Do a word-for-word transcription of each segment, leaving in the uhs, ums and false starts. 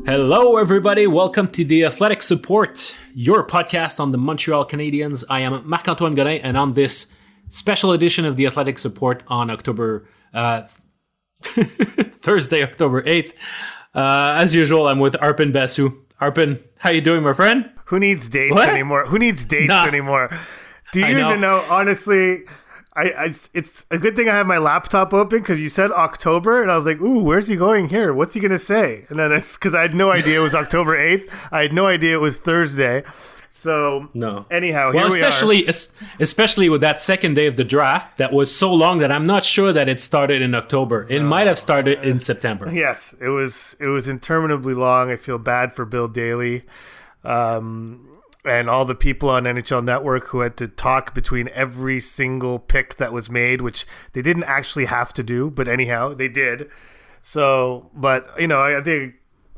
Hello, everybody. Welcome to The Athletic Support, your podcast on the Montreal Canadiens. I am Marc-Antoine Godin, and on this special edition of The Athletic Support on October, uh, Thursday, October eighth, uh, as usual, I'm with Arpin Basu. Arpin, how you doing, my friend? Who needs dates What? anymore? Who needs dates Nah. anymore? Do you I know. even know? Honestly, I, I it's a good thing I have my laptop open because you said October, and I was like, "Ooh, where's he going here? What's he gonna say?" And then it's because I had no idea it was October eighth. I had no idea it was Thursday. So No. anyhow, Well, here we especially es- especially with that second day of the draft that was so long that I'm not sure that it started in October. It might have started in September. are. Yes, it was. It was interminably long. I feel bad for Bill Daly. Um, and all the people on N H L Network who had to talk between every single pick that was made, which they didn't actually have to do, but anyhow, they did. So, but, you know, I, I think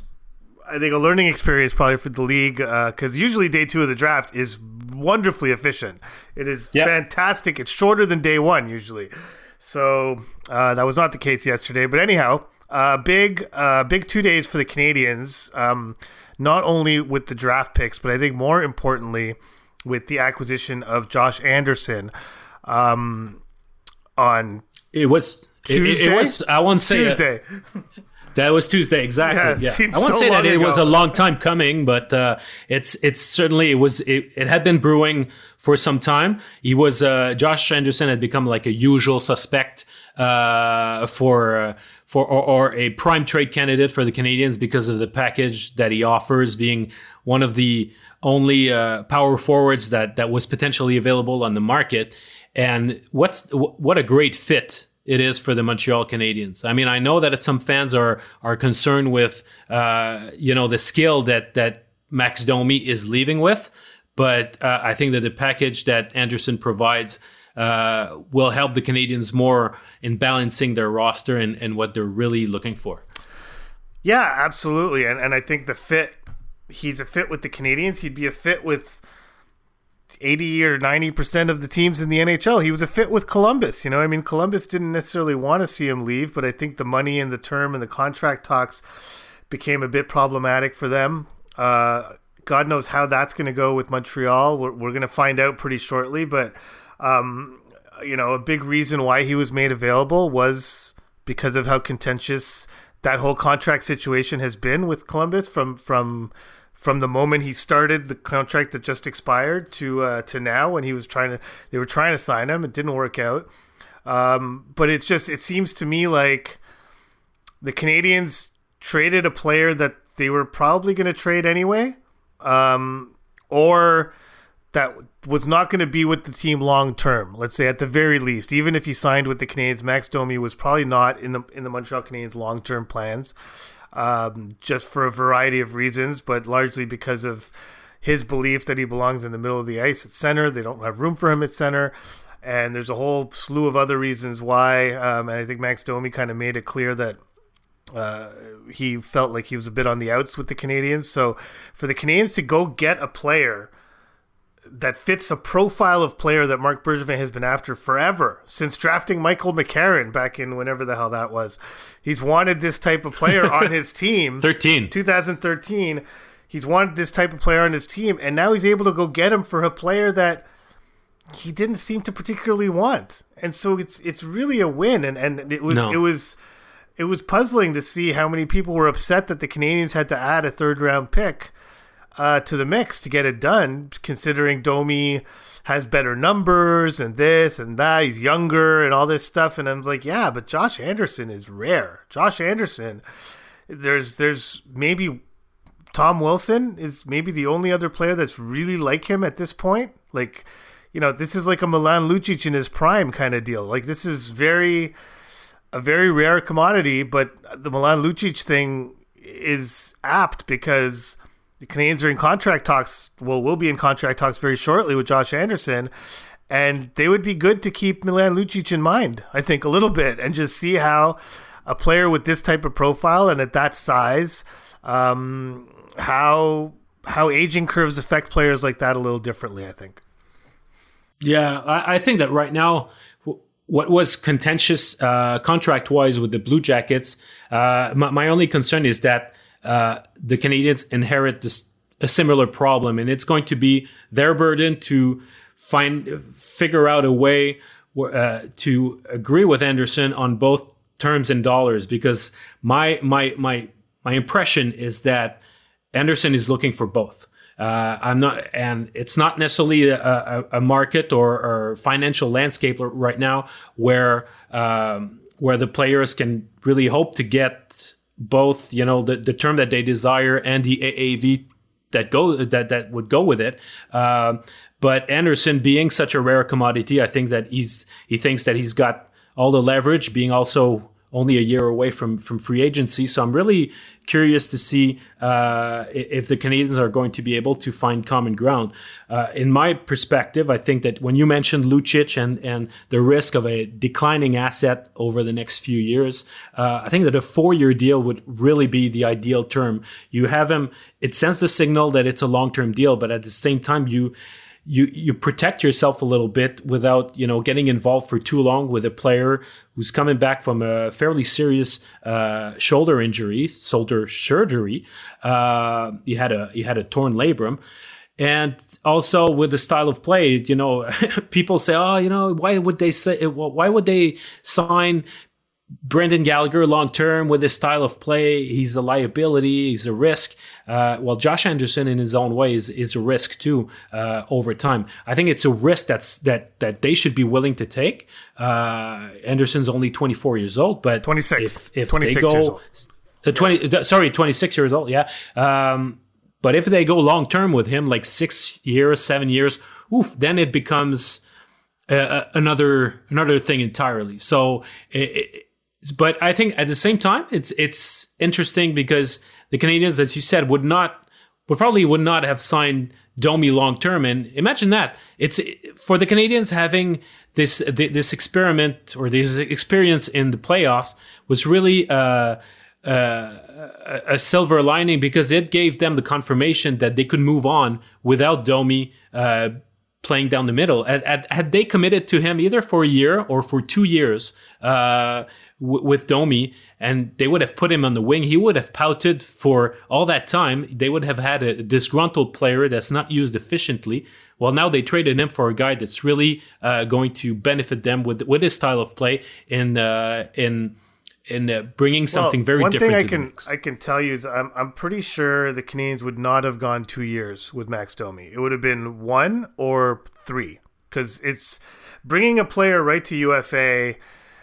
I think a learning experience probably for the league, because uh, usually day two of the draft is wonderfully efficient. It is Yep. fantastic. It's shorter than day one usually. So uh, that was not the case yesterday. But anyhow, uh, big, uh, big two days for the Canadiens. Um, not only with the draft picks, but I think more importantly with the acquisition of Josh Anderson um, on It was it, Tuesday. it was I won't say it. Tuesday. That was Tuesday, exactly. Yeah, it Yeah, seems I won't so say that long it was a ago. long time coming, but uh, it's it's certainly it was it, it had been brewing for some time. He was uh, Josh Anderson had become like a usual suspect uh, for uh, for or, or a prime trade candidate for the Canadiens because of the package that he offers, being one of the only uh, power forwards that that was potentially available on the market. And what's what a great fit it is for the Montreal Canadiens. I mean, I know that some fans are are concerned with, uh, you know, the skill that that Max Domi is leaving with, but uh, I think that the package that Anderson provides uh, will help the Canadiens more in balancing their roster and, and what they're really looking for. Yeah, absolutely. And and I think the fit, he's a fit with the Canadiens. He'd be a fit with eighty or ninety percent of the teams in the N H L. He was a fit with Columbus. You know, I mean, Columbus didn't necessarily want to see him leave, but I think the money and the term and the contract talks became a bit problematic for them. Uh, God knows how that's going to go with Montreal. We're, we're going to find out pretty shortly, but, um, you know, a big reason why he was made available was because of how contentious that whole contract situation has been with Columbus from, from, from the moment he started the contract that just expired to uh, to now when he was trying to they were trying to sign him. It didn't work out. Um, but it's just it seems to me like the Canadiens traded a player that they were probably going to trade anyway, um, or that was not going to be with the team long term. Let's say at the very least, even if he signed with the Canadiens, Max Domi was probably not in the in the Montreal Canadiens long term plans. Um, just for a variety of reasons, but largely because of his belief that he belongs in the middle of the ice at center. They don't have room for him at center. And there's a whole slew of other reasons why. Um, and I think Max Domi kind of made it clear that uh, he felt like he was a bit on the outs with the Canadiens. So for the Canadiens to go get a player that fits a profile of player that Marc Bergevin has been after forever, since drafting Michael McCarron back in whenever the hell that was. He's wanted this type of player on his team. thirteen twenty thirteen. He's wanted this type of player on his team, and now he's able to go get him for a player that he didn't seem to particularly want. And so it's it's really a win. And, and it was No. it was it was puzzling to see how many people were upset that the Canadiens had to add a third round pick Uh, to the mix to get it done, considering Domi has better numbers and this and that, he's younger and all this stuff. And I was like, yeah, but Josh Anderson is rare. Josh Anderson, there's there's maybe Tom Wilson is maybe the only other player that's really like him at this point. Like, you know, this is like a Milan Lucic in his prime kind of deal. Like, this is very a very rare commodity, but the Milan Lucic thing is apt because the Canadiens are in contract talks. Well, we'll be in contract talks very shortly with Josh Anderson, and they would be good to keep Milan Lucic in mind, I think, a little bit, and just see how a player with this type of profile and at that size, um, how how aging curves affect players like that a little differently, I think. Yeah, I, I think that right now, w- what was contentious uh, contract-wise with the Blue Jackets, uh, my, my only concern is that uh, the Canadiens inherit this a similar problem, and it's going to be their burden to find figure out a way uh, to agree with Anderson on both terms and dollars. Because my my my my impression is that Anderson is looking for both. Uh, I'm not, and it's not necessarily a, a, a market or, or financial landscape right now where um, where the players can really hope to get both, you know, the, the term that they desire and the A A V that go that that would go with it. Uh, but Anderson, being such a rare commodity, I think that he's he thinks that he's got all the leverage, being also only a year away from from free agency. So I'm really curious to see uh, if the Canadiens are going to be able to find common ground. Uh, in my perspective, I think that when you mentioned Lucic and, and the risk of a declining asset over the next few years, uh, I think that a four-year deal would really be the ideal term. You have him, it sends the signal that it's a long-term deal, but at the same time, you You you protect yourself a little bit without, you know, getting involved for too long with a player who's coming back from a fairly serious uh, shoulder injury, shoulder surgery. Uh, he had a he had a torn labrum, and also with the style of play, you know, people say, oh, you know, why would they say why would they sign Brendan Gallagher long term with his style of play? He's a liability. He's a risk. Uh, well, Josh Anderson, in his own way, is, is a risk too. Uh, over time, I think it's a risk that's that that they should be willing to take. Uh, Anderson's only twenty-four years old, but twenty-six. If, if twenty-six they go, years old. Uh, twenty, sorry, twenty-six years old. Yeah. Um, but if they go long term with him, like six years, seven years, oof, then it becomes uh, another another thing entirely. So. It, it, But I think at the same time, it's it's interesting because the Canadiens, as you said, would not would probably would not have signed Domi long term. And imagine that it's for the Canadiens having this this experiment or this experience in the playoffs was really uh, uh, a silver lining, because it gave them the confirmation that they could move on without Domi Uh, playing down the middle. Had, had, had they committed to him either for a year or for two years uh, w- with Domi, and they would have put him on the wing, he would have pouted for all that time. They would have had a disgruntled player that's not used efficiently. Well, now they traded him for a guy that's really uh, going to benefit them with with his style of play in uh, in in uh, bringing something well, very one different. One thing I to can the mix. I can tell you is I'm I'm pretty sure the Canadiens would not have gone two years with Max Domi. It would have been one or three, because it's bringing a player right to U F A.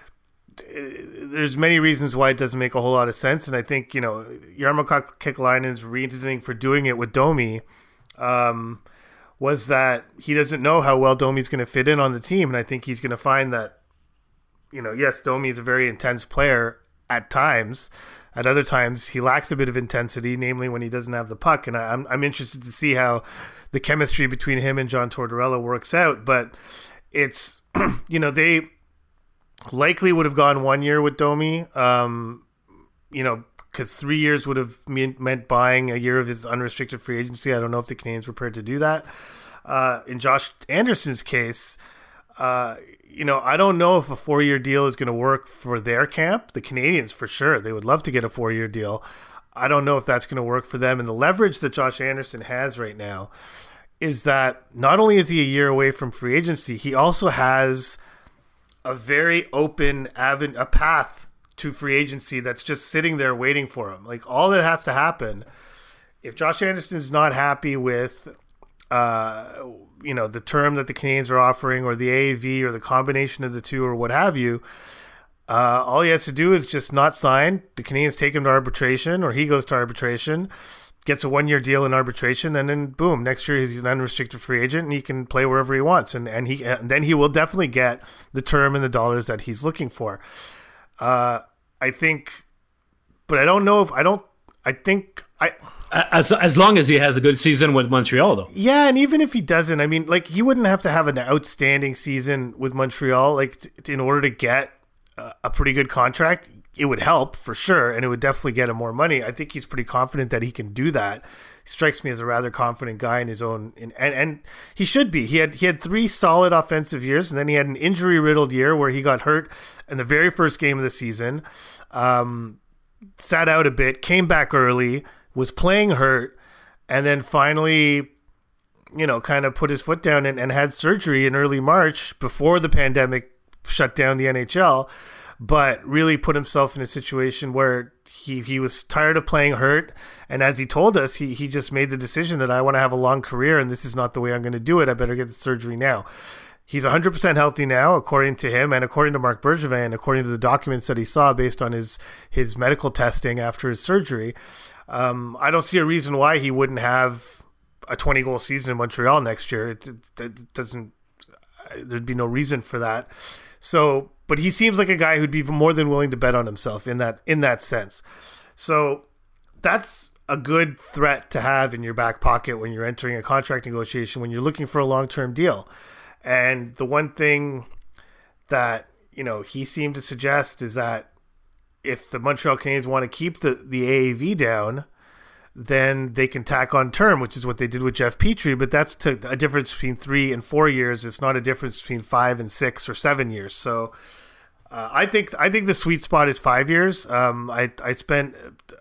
There's many reasons why it doesn't make a whole lot of sense, and I think, you know, Jarmo Kekalainen's reasoning for doing it with Domi um, was that he doesn't know how well Domi's going to fit in on the team, and I think he's going to find that, you know, yes, Domi is a very intense player at times. At other times, he lacks a bit of intensity, namely when he doesn't have the puck. And I'm I'm interested to see how the chemistry between him and John Tortorella works out. But it's, you know, they likely would have gone one year with Domi, um, you know, because three years would have mean, meant buying a year of his unrestricted free agency. I don't know if the Canadiens were prepared to do that. Uh, in Josh Anderson's case, uh, you know, I don't know if a four-year deal is going to work for their camp. The Canadiens, for sure, they would love to get a four-year deal. I don't know if that's going to work for them. And the leverage that Josh Anderson has right now is that not only is he a year away from free agency, he also has a very open aven- a path to free agency that's just sitting there waiting for him. Like, all that has to happen, if Josh Anderson's not happy with uh, you know, the term that the Canadiens are offering, or the A A V, or the combination of the two, or what have you, uh, all he has to do is just not sign. The Canadiens take him to arbitration, or he goes to arbitration, gets a one-year deal in arbitration, and then boom, next year he's an unrestricted free agent, and he can play wherever he wants, and and he and then he will definitely get the term and the dollars that he's looking for. Uh, I think, but I don't know if I don't. I think I. As as long as he has a good season with Montreal, though. Yeah, and even if he doesn't, I mean, like, he wouldn't have to have an outstanding season with Montreal, like, t- t- in order to get uh, a pretty good contract. It would help for sure, and it would definitely get him more money. I think he's pretty confident that he can do that. He strikes me as a rather confident guy in his own, in, and and he should be. He had he had three solid offensive years, and then he had an injury riddled year where he got hurt in the very first game of the season, um, sat out a bit, came back early. was playing hurt, and then finally, you know, kind of put his foot down and, and had surgery in early March before the pandemic shut down the N H L, but really put himself in a situation where he, he was tired of playing hurt. And as he told us, he, he just made the decision that I want to have a long career and this is not the way I'm going to do it. I better get the surgery now. He's one hundred percent healthy now, according to him, and according to Marc Bergevin, according to the documents that he saw based on his, his medical testing after his surgery. Um, I don't see a reason why he wouldn't have a twenty-goal season in Montreal next year. It, it, it doesn't. There'd be no reason for that. So, but he seems like a guy who'd be more than willing to bet on himself in that in that sense. So, that's a good threat to have in your back pocket when you're entering a contract negotiation, when you're looking for a long-term deal. And the one thing that, you know, he seemed to suggest is that if the Montreal Canadiens want to keep the, the A A V down, then they can tack on term, which is what they did with Jeff Petrie. But that's to a difference between three and four years. It's not a difference between five and six or seven years. So uh, I think I think the sweet spot is five years. Um, I I spent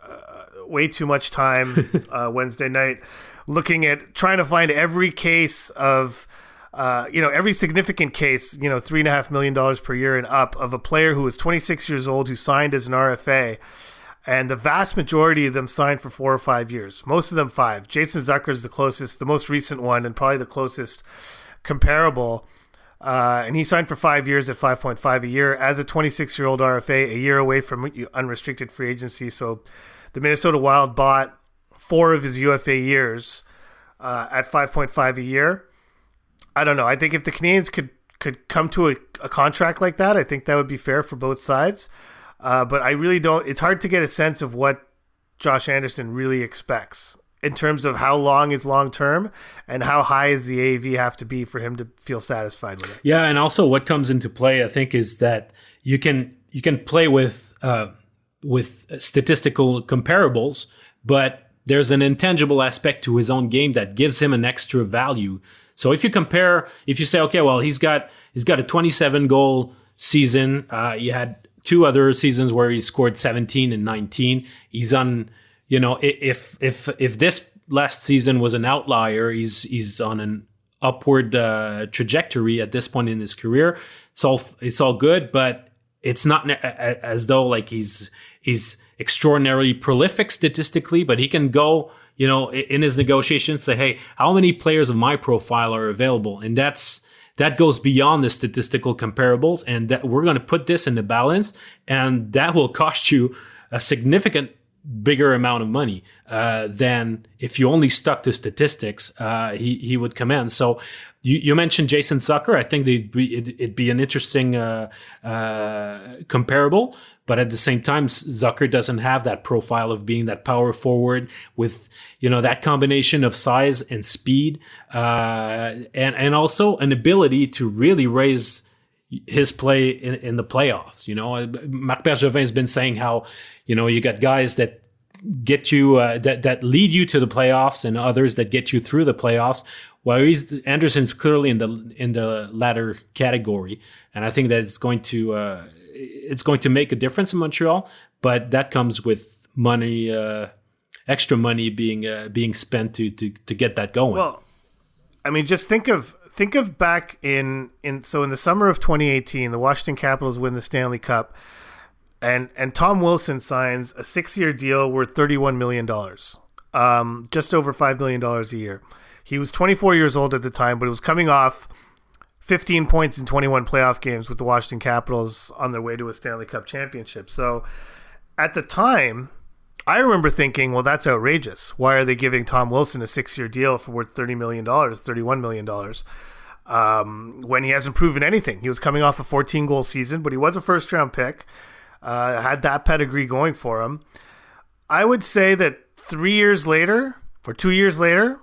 uh, way too much time uh, Wednesday night looking at trying to find every case of. Uh, you know, every significant case, you know, three and a half million dollars per year and up of a player who was twenty-six years old, who signed as an R F A. And the vast majority of them signed for four or five years. Most of them five. Jason Zucker is the closest, the most recent one, and probably the closest comparable. Uh, and he signed for five years at five point five a year as a twenty-six-year-old R F A, a year away from unrestricted free agency. So the Minnesota Wild bought four of his U F A years uh, at five point five a year. I don't know. I think if the Canadiens could, could come to a, a contract like that, I think that would be fair for both sides. Uh, but I really don't. It's hard to get a sense of what Josh Anderson really expects in terms of how long is long term and how high is the A A V have to be for him to feel satisfied with it. Yeah, and also what comes into play, I think, is that you can you can play with uh, with statistical comparables, but there's an intangible aspect to his own game that gives him an extra value. So if you compare, if you say, okay, well, he's got he's got a twenty-seven goal season. Uh, he had two other seasons where he scored seventeen and nineteen. He's on, you know, if if if this last season was an outlier, he's he's on an upward uh, trajectory at this point in his career. It's all it's all good, but it's not as though like he's he's extraordinarily prolific statistically, but he can go, you know, in his negotiations, say, hey, how many players of my profile are available? And that's that goes beyond the statistical comparables, and that we're going to put this in the balance, and that will cost you a significant bigger amount of money uh, than if you only stuck to statistics. Uh, he he would command. So you, you mentioned Jason Zucker. I think it'd be, it'd, it'd be an interesting uh, uh, comparable. But at the same time, Zucker doesn't have that profile of being that power forward with, you know, that combination of size and speed, uh, and and also an ability to really raise his play in, in the playoffs. You know, Marc Bergevin has been saying how, you know, you got guys that get you uh, that that lead you to the playoffs and others that get you through the playoffs. Well, he's, Anderson's clearly in the in the latter category, and I think that it's going to. Uh, It's going to make a difference in Montreal, but that comes with money, uh, extra money being uh, being spent to, to to get that going. Well, I mean, just think of think of back in in so in the summer of twenty eighteen, the Washington Capitals win the Stanley Cup, and and Tom Wilson signs a six-year deal worth thirty-one million dollars, um, just over five million dollars a year. He was twenty-four years old at the time, but it was coming off fifteen points in twenty-one playoff games with the Washington Capitals on their way to a Stanley Cup championship. So at the time, I remember thinking, well, that's outrageous. Why are they giving Tom Wilson a six-year deal for worth thirty million dollars, thirty-one million dollars, um, when he hasn't proven anything? He was coming off a fourteen-goal season, but he was a first-round pick, uh, had that pedigree going for him. I would say that three years later, or two years later,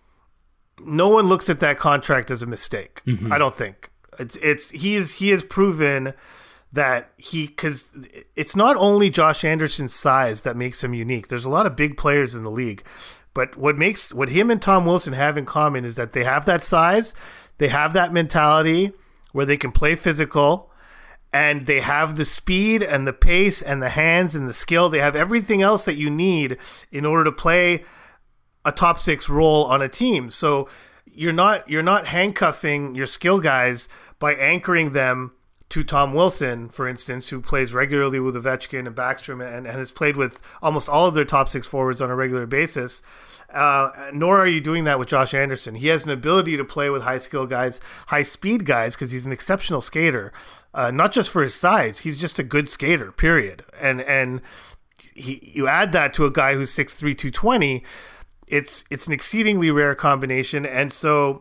no one looks at that contract as a mistake. Mm-hmm. I don't think it's it's he is he has proven that he because it's not only Josh Anderson's size that makes him unique. There's a lot of big players in the league, but what makes what him and Tom Wilson have in common is that they have that size, they have that mentality where they can play physical, and they have the speed and the pace and the hands and the skill. They have everything else that you need in order to play a top six role on a team. So you're not you're not handcuffing your skill guys by anchoring them to Tom Wilson, for instance, who plays regularly with Ovechkin and Backstrom and, and has played with almost all of their top six forwards on a regular basis. Uh, nor are you doing that with Josh Anderson. He has an ability to play with high skill guys, high speed guys, because he's an exceptional skater. Uh, not just for his size, he's just a good skater, period. And and he, you add that to a guy who's six three, two twenty, it's it's an exceedingly rare combination. And so,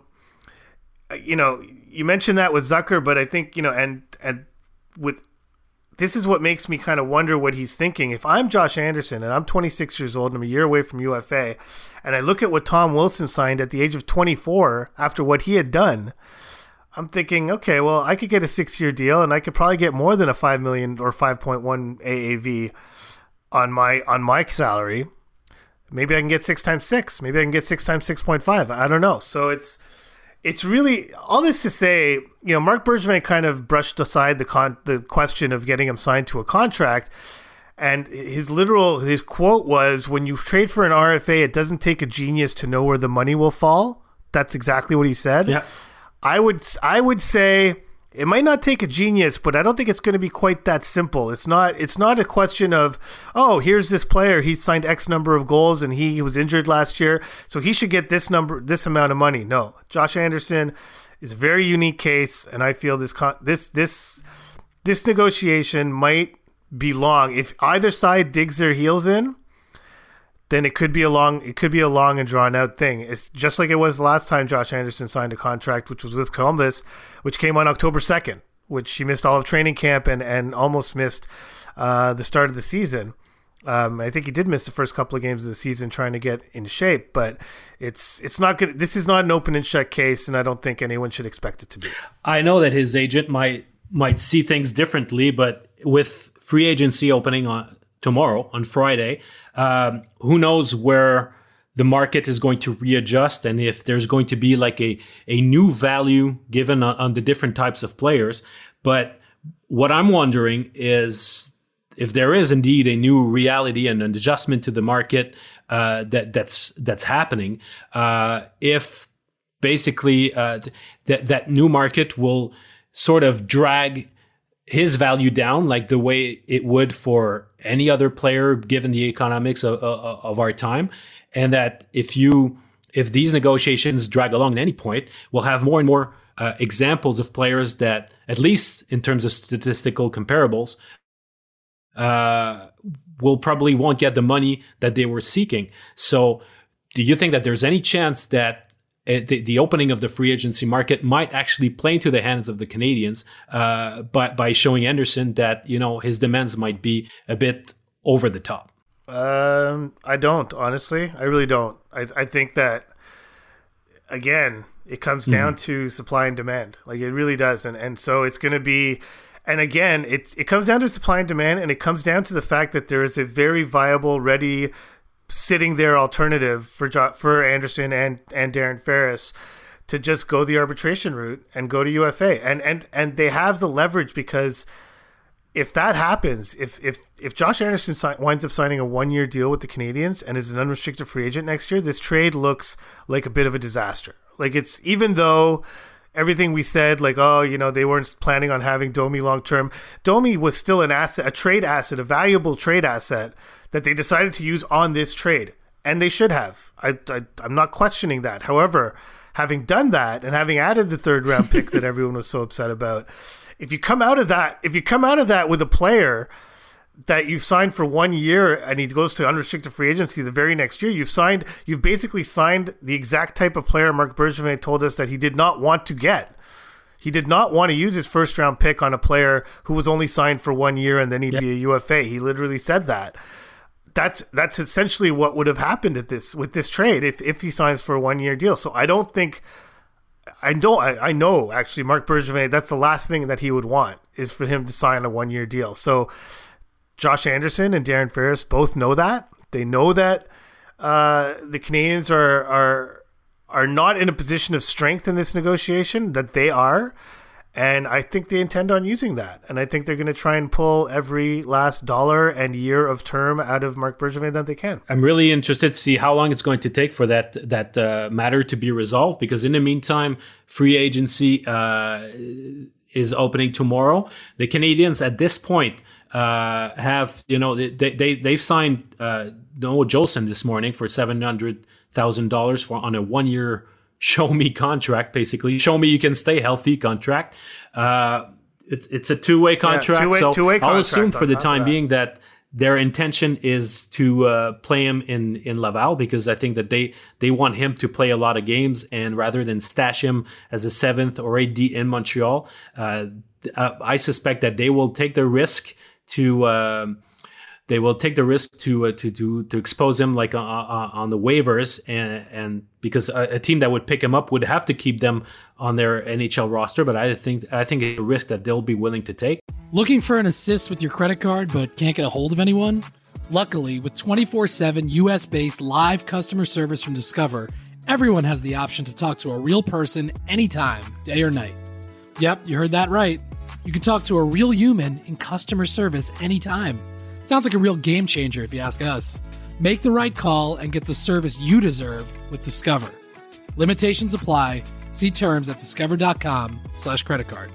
you know, you mentioned that with Zucker, but I think, you know, and and with this is what makes me kind of wonder what he's thinking. If I'm Josh Anderson and I'm twenty-six years old and I'm a year away from U F A, and I look at what Tom Wilson signed at the age of twenty-four after what he had done, I'm thinking, okay, well, I could get a six-year deal and I could probably get more than a five million dollars or five point one A A V on my on my salary. Maybe I can get six times six. Maybe I can get six times six point five. I don't know. So it's It's really all this to say, you know, Marc Bergevin kind of brushed aside the con- the question of getting him signed to a contract, and his literal his quote was, "When you trade for an R F A, it doesn't take a genius to know where the money will fall." That's exactly what he said. Yeah. I would I would say it might not take a genius, but I don't think it's going to be quite that simple. It's not it's not a question of, oh, here's this player, he signed X number of goals and he was injured last year, so he should get this number this amount of money. No. Josh Anderson is a very unique case, and I feel this con- this this this negotiation might be long. If either side digs their heels in, then it could be a long it could be a long and drawn out thing. It's just like it was the last time Josh Anderson signed a contract, which was with Columbus, which came on October second, which he missed all of training camp and, and almost missed uh, the start of the season. Um, I think he did miss the first couple of games of the season trying to get in shape, but it's it's not good. This is not an open and shut case, and I don't think anyone should expect it to be. I know that his agent might might see things differently, but with free agency opening on tomorrow, on Friday, um, who knows where the market is going to readjust and if there's going to be like a, a new value given on, on the different types of players. But what I'm wondering is if there is indeed a new reality and an adjustment to the market uh, that that's that's happening, uh, if basically uh, th- that that new market will sort of drag his value down like the way it would for any other player given the economics of, of, of our time, and that if you if these negotiations drag along at any point, we'll have more and more uh, examples of players that, at least in terms of statistical comparables, uh, will probably won't get the money that they were seeking. So do you think that there's any chance that The, the opening of the free agency market might actually play into the hands of the Canadians uh, by, by showing Anderson that, you know, his demands might be a bit over the top? Um, I don't, honestly. I really don't. I, I think that, again, it comes down mm-hmm. to supply and demand. Like, it really does. And and so it's going to be... And again, it's it comes down to supply and demand, and it comes down to the fact that there is a very viable, ready... sitting there alternative for for Anderson and, and Darren Ferris to just go the arbitration route and go to U F A. And and and they have the leverage, because if that happens, if if if Josh Anderson si- winds up signing a one-year deal with the Canadians and is an unrestricted free agent next year, this trade looks like a bit of a disaster. Like, it's, even though everything we said, like, oh, you know, they weren't planning on having Domi long-term. Domi was still an asset, a trade asset, a valuable trade asset that they decided to use on this trade. And they should have. I, I, I'm not questioning that. However, having done that and having added the third round pick that everyone was so upset about, if you come out of that, if you come out of that with a player that you've signed for one year and he goes to unrestricted free agency the very next year, you've signed, you've basically signed the exact type of player Marc Bergevin told us that he did not want to get. He did not want to use his first round pick on a player who was only signed for one year and then he'd yep. be a U F A. He literally said that. That's that's essentially what would have happened at this with this trade if, if he signs for a one year deal. So I don't think I don't I, I know actually Marc Bergevin, that's the last thing that he would want, is for him to sign a one year deal. So Josh Anderson and Darren Ferris both know that. They know that uh, the Canadians are are are not in a position of strength in this negotiation, that they are. And I think they intend on using that. And I think they're going to try and pull every last dollar and year of term out of Marc Bergevin that they can. I'm really interested to see how long it's going to take for that that uh, matter to be resolved, because in the meantime, free agency uh, is opening tomorrow. The Canadiens at this point uh, have, you know, they, they, they've signed uh, Noah Jolson this morning for seven hundred thousand dollars for on a one-year show me contract, basically. Show me you can stay healthy contract. Uh, it, it's a two-way contract. Yeah, two-way, so two-way I'll assume for the top time of that. being that their intention is to uh, play him in, in Laval, because I think that they, they want him to play a lot of games, and rather than stash him as a seventh or eighth D in Montreal, uh, uh, I suspect that they will take the risk to uh, they will take the risk to uh, to to to expose him like uh, uh, on the waivers, and and because a, a team that would pick him up would have to keep them on their N H L roster. But I think I think it's a risk that they'll be willing to take. Looking for an assist with your credit card but can't get a hold of anyone? Luckily, with twenty-four seven U S-based live customer service from Discover, everyone has the option to talk to a real person anytime, day or night. Yep, you heard that right. You can talk to a real human in customer service anytime. Sounds like a real game changer if you ask us. Make the right call and get the service you deserve with Discover. Limitations apply. See terms at discover.com slash credit card.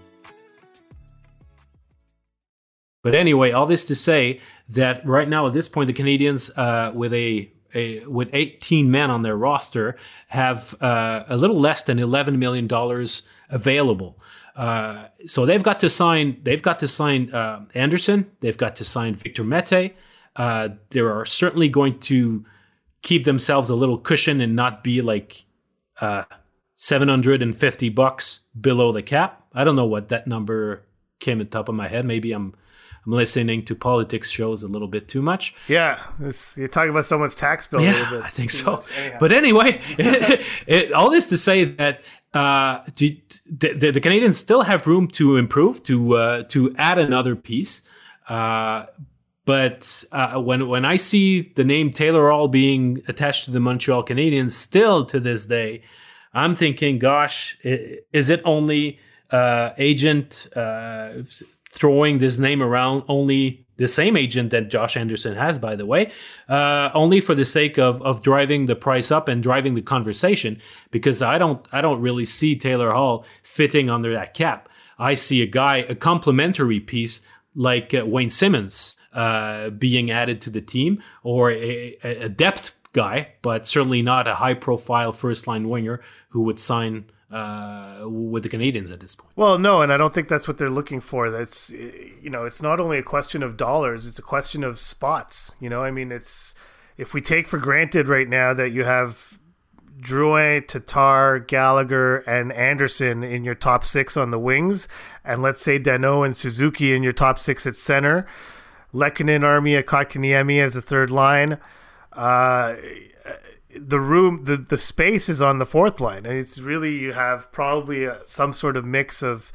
But anyway, all this to say that right now at this point, the Canadiens, uh, with a, a with eighteen men on their roster, have uh, a little less than eleven million dollars available. Uh, so they've got to sign. They've got to sign uh, Anderson. They've got to sign Victor Mete. Uh, they are certainly going to keep themselves a little cushion and not be like uh, seven hundred fifty bucks below the cap. I don't know what that number came on top of my head. Maybe I'm I'm listening to politics shows a little bit too much. Yeah, this, you're talking about someone's tax bill. Yeah, a little bit I think too so. much. Anyhow. But anyway, it, it, all this to say that uh, the, the, the Canadiens still have room to improve, to uh, to add another piece. Uh, but uh, when when I see the name Taylor Hall being attached to the Montreal Canadiens, still to this day, I'm thinking, gosh, is it only uh, agent uh, throwing this name around, only the same agent that Josh Anderson has, by the way, uh, only for the sake of of driving the price up and driving the conversation? Because I don't I don't really see Taylor Hall fitting under that cap. I see a guy, a complementary piece like uh, Wayne Simmons uh, being added to the team, or a, a depth guy, but certainly not a high profile first line winger who would sign Uh, with the Canadiens at this point. Well, no, and I don't think that's what they're looking for. That's, you know, it's not only a question of dollars, it's a question of spots. You know, I mean, it's, if we take for granted right now that you have Drouin, Tatar, Gallagher, and Anderson in your top six on the wings, and let's say Danault and Suzuki in your top six at center, Lehkonen, Armia, Kotkaniemi as a third line, uh, the room, the, the space is on the fourth line. And it's really, you have probably a, some sort of mix of,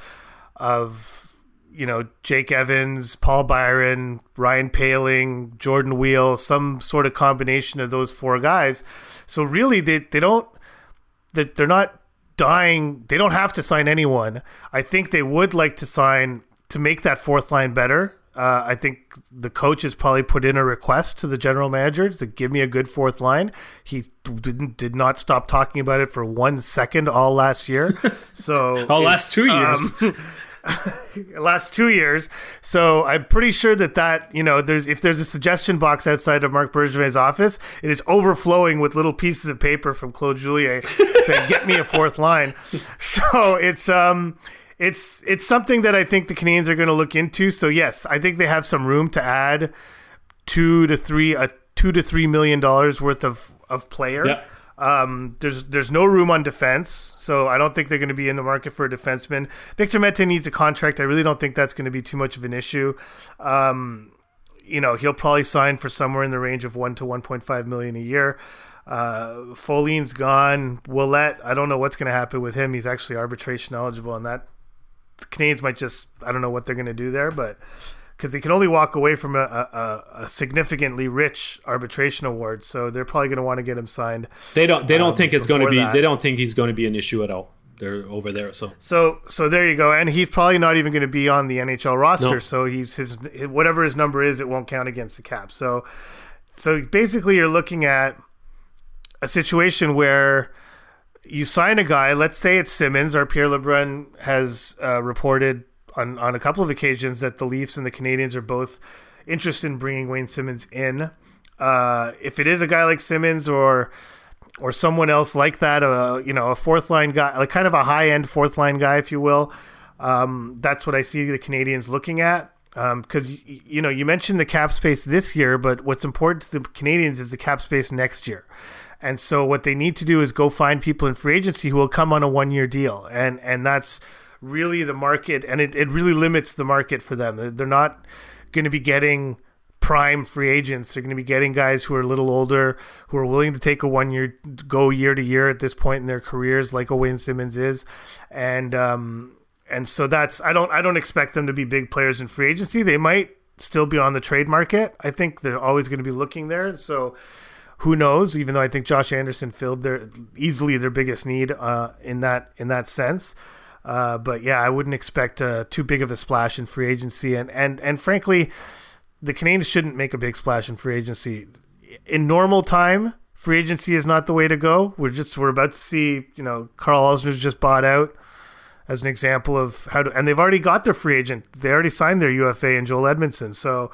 of, you know, Jake Evans, Paul Byron, Ryan Poehling, Jordan Wheel, some sort of combination of those four guys. So really they, they don't, they're, they're not dying. They don't have to sign anyone. I think they would like to sign to make that fourth line better. Uh, I think the coach has probably put in a request to the general manager to give me a good fourth line. He didn't did not stop talking about it for one second all last year. So oh, last two years. Um, last two years. So I'm pretty sure that that, you know, there's if there's a suggestion box outside of Marc Bergevin's office, it is overflowing with little pieces of paper from Claude Julien saying, "Get me a fourth line." So it's um. It's it's something that I think the Canadiens are going to look into. So yes, I think they have some room to add two to three a two to three million dollars worth of of player. Yeah. Um, there's there's no room on defense, so I don't think they're going to be in the market for a defenseman. Victor Mete needs a contract. I really don't think that's going to be too much of an issue. Um, you know, he'll probably sign for somewhere in the range of one to one point five million a year. Uh, Folline's gone. Willette, I don't know what's going to happen with him. He's actually arbitration eligible, and that. The Canadiens might just, I don't know what they're going to do there, but because they can only walk away from a, a, a significantly rich arbitration award, so they're probably going to want to get him signed. They don't. They don't um, think it's going to be. That. They don't think he's going to be an issue at all. They're over there. So so so there you go. And he's probably not even going to be on the N H L roster. No. So he's his whatever his number is, it won't count against the cap. So so basically, you're looking at a situation where you sign a guy. Let's say it's Simmons, or Pierre LeBrun has uh, reported on on a couple of occasions that the Leafs and the Canadiens are both interested in bringing Wayne Simmons in. Uh, if it is a guy like Simmons or or someone else like that, uh, you know, a fourth line guy, like kind of a high end fourth line guy, if you will. Um, that's what I see the Canadiens looking at. Because, um, you, you know, you mentioned the cap space this year, but what's important to the Canadiens is the cap space next year. And so what they need to do is go find people in free agency who will come on a one year deal. And, and that's really the market. And it, it really limits the market for them. They're not going to be getting prime free agents. They're going to be getting guys who are a little older, who are willing to take a one year, go year to year at this point in their careers, like a Wayne Simmons is. And, um, and so that's, I don't, I don't expect them to be big players in free agency. They might still be on the trade market. I think they're always going to be looking there. So who knows, even though I think Josh Anderson filled their easily their biggest need, uh, in that, in that sense. Uh, but yeah, I wouldn't expect uh, too big of a splash in free agency. And, and, and frankly, the Canadiens shouldn't make a big splash in free agency. In normal time, free agency is not the way to go. We're just we're about to see, you know, Carl Osner's just bought out as an example of how to, and they've already got their free agent. They already signed their U F A and Joel Edmondson. So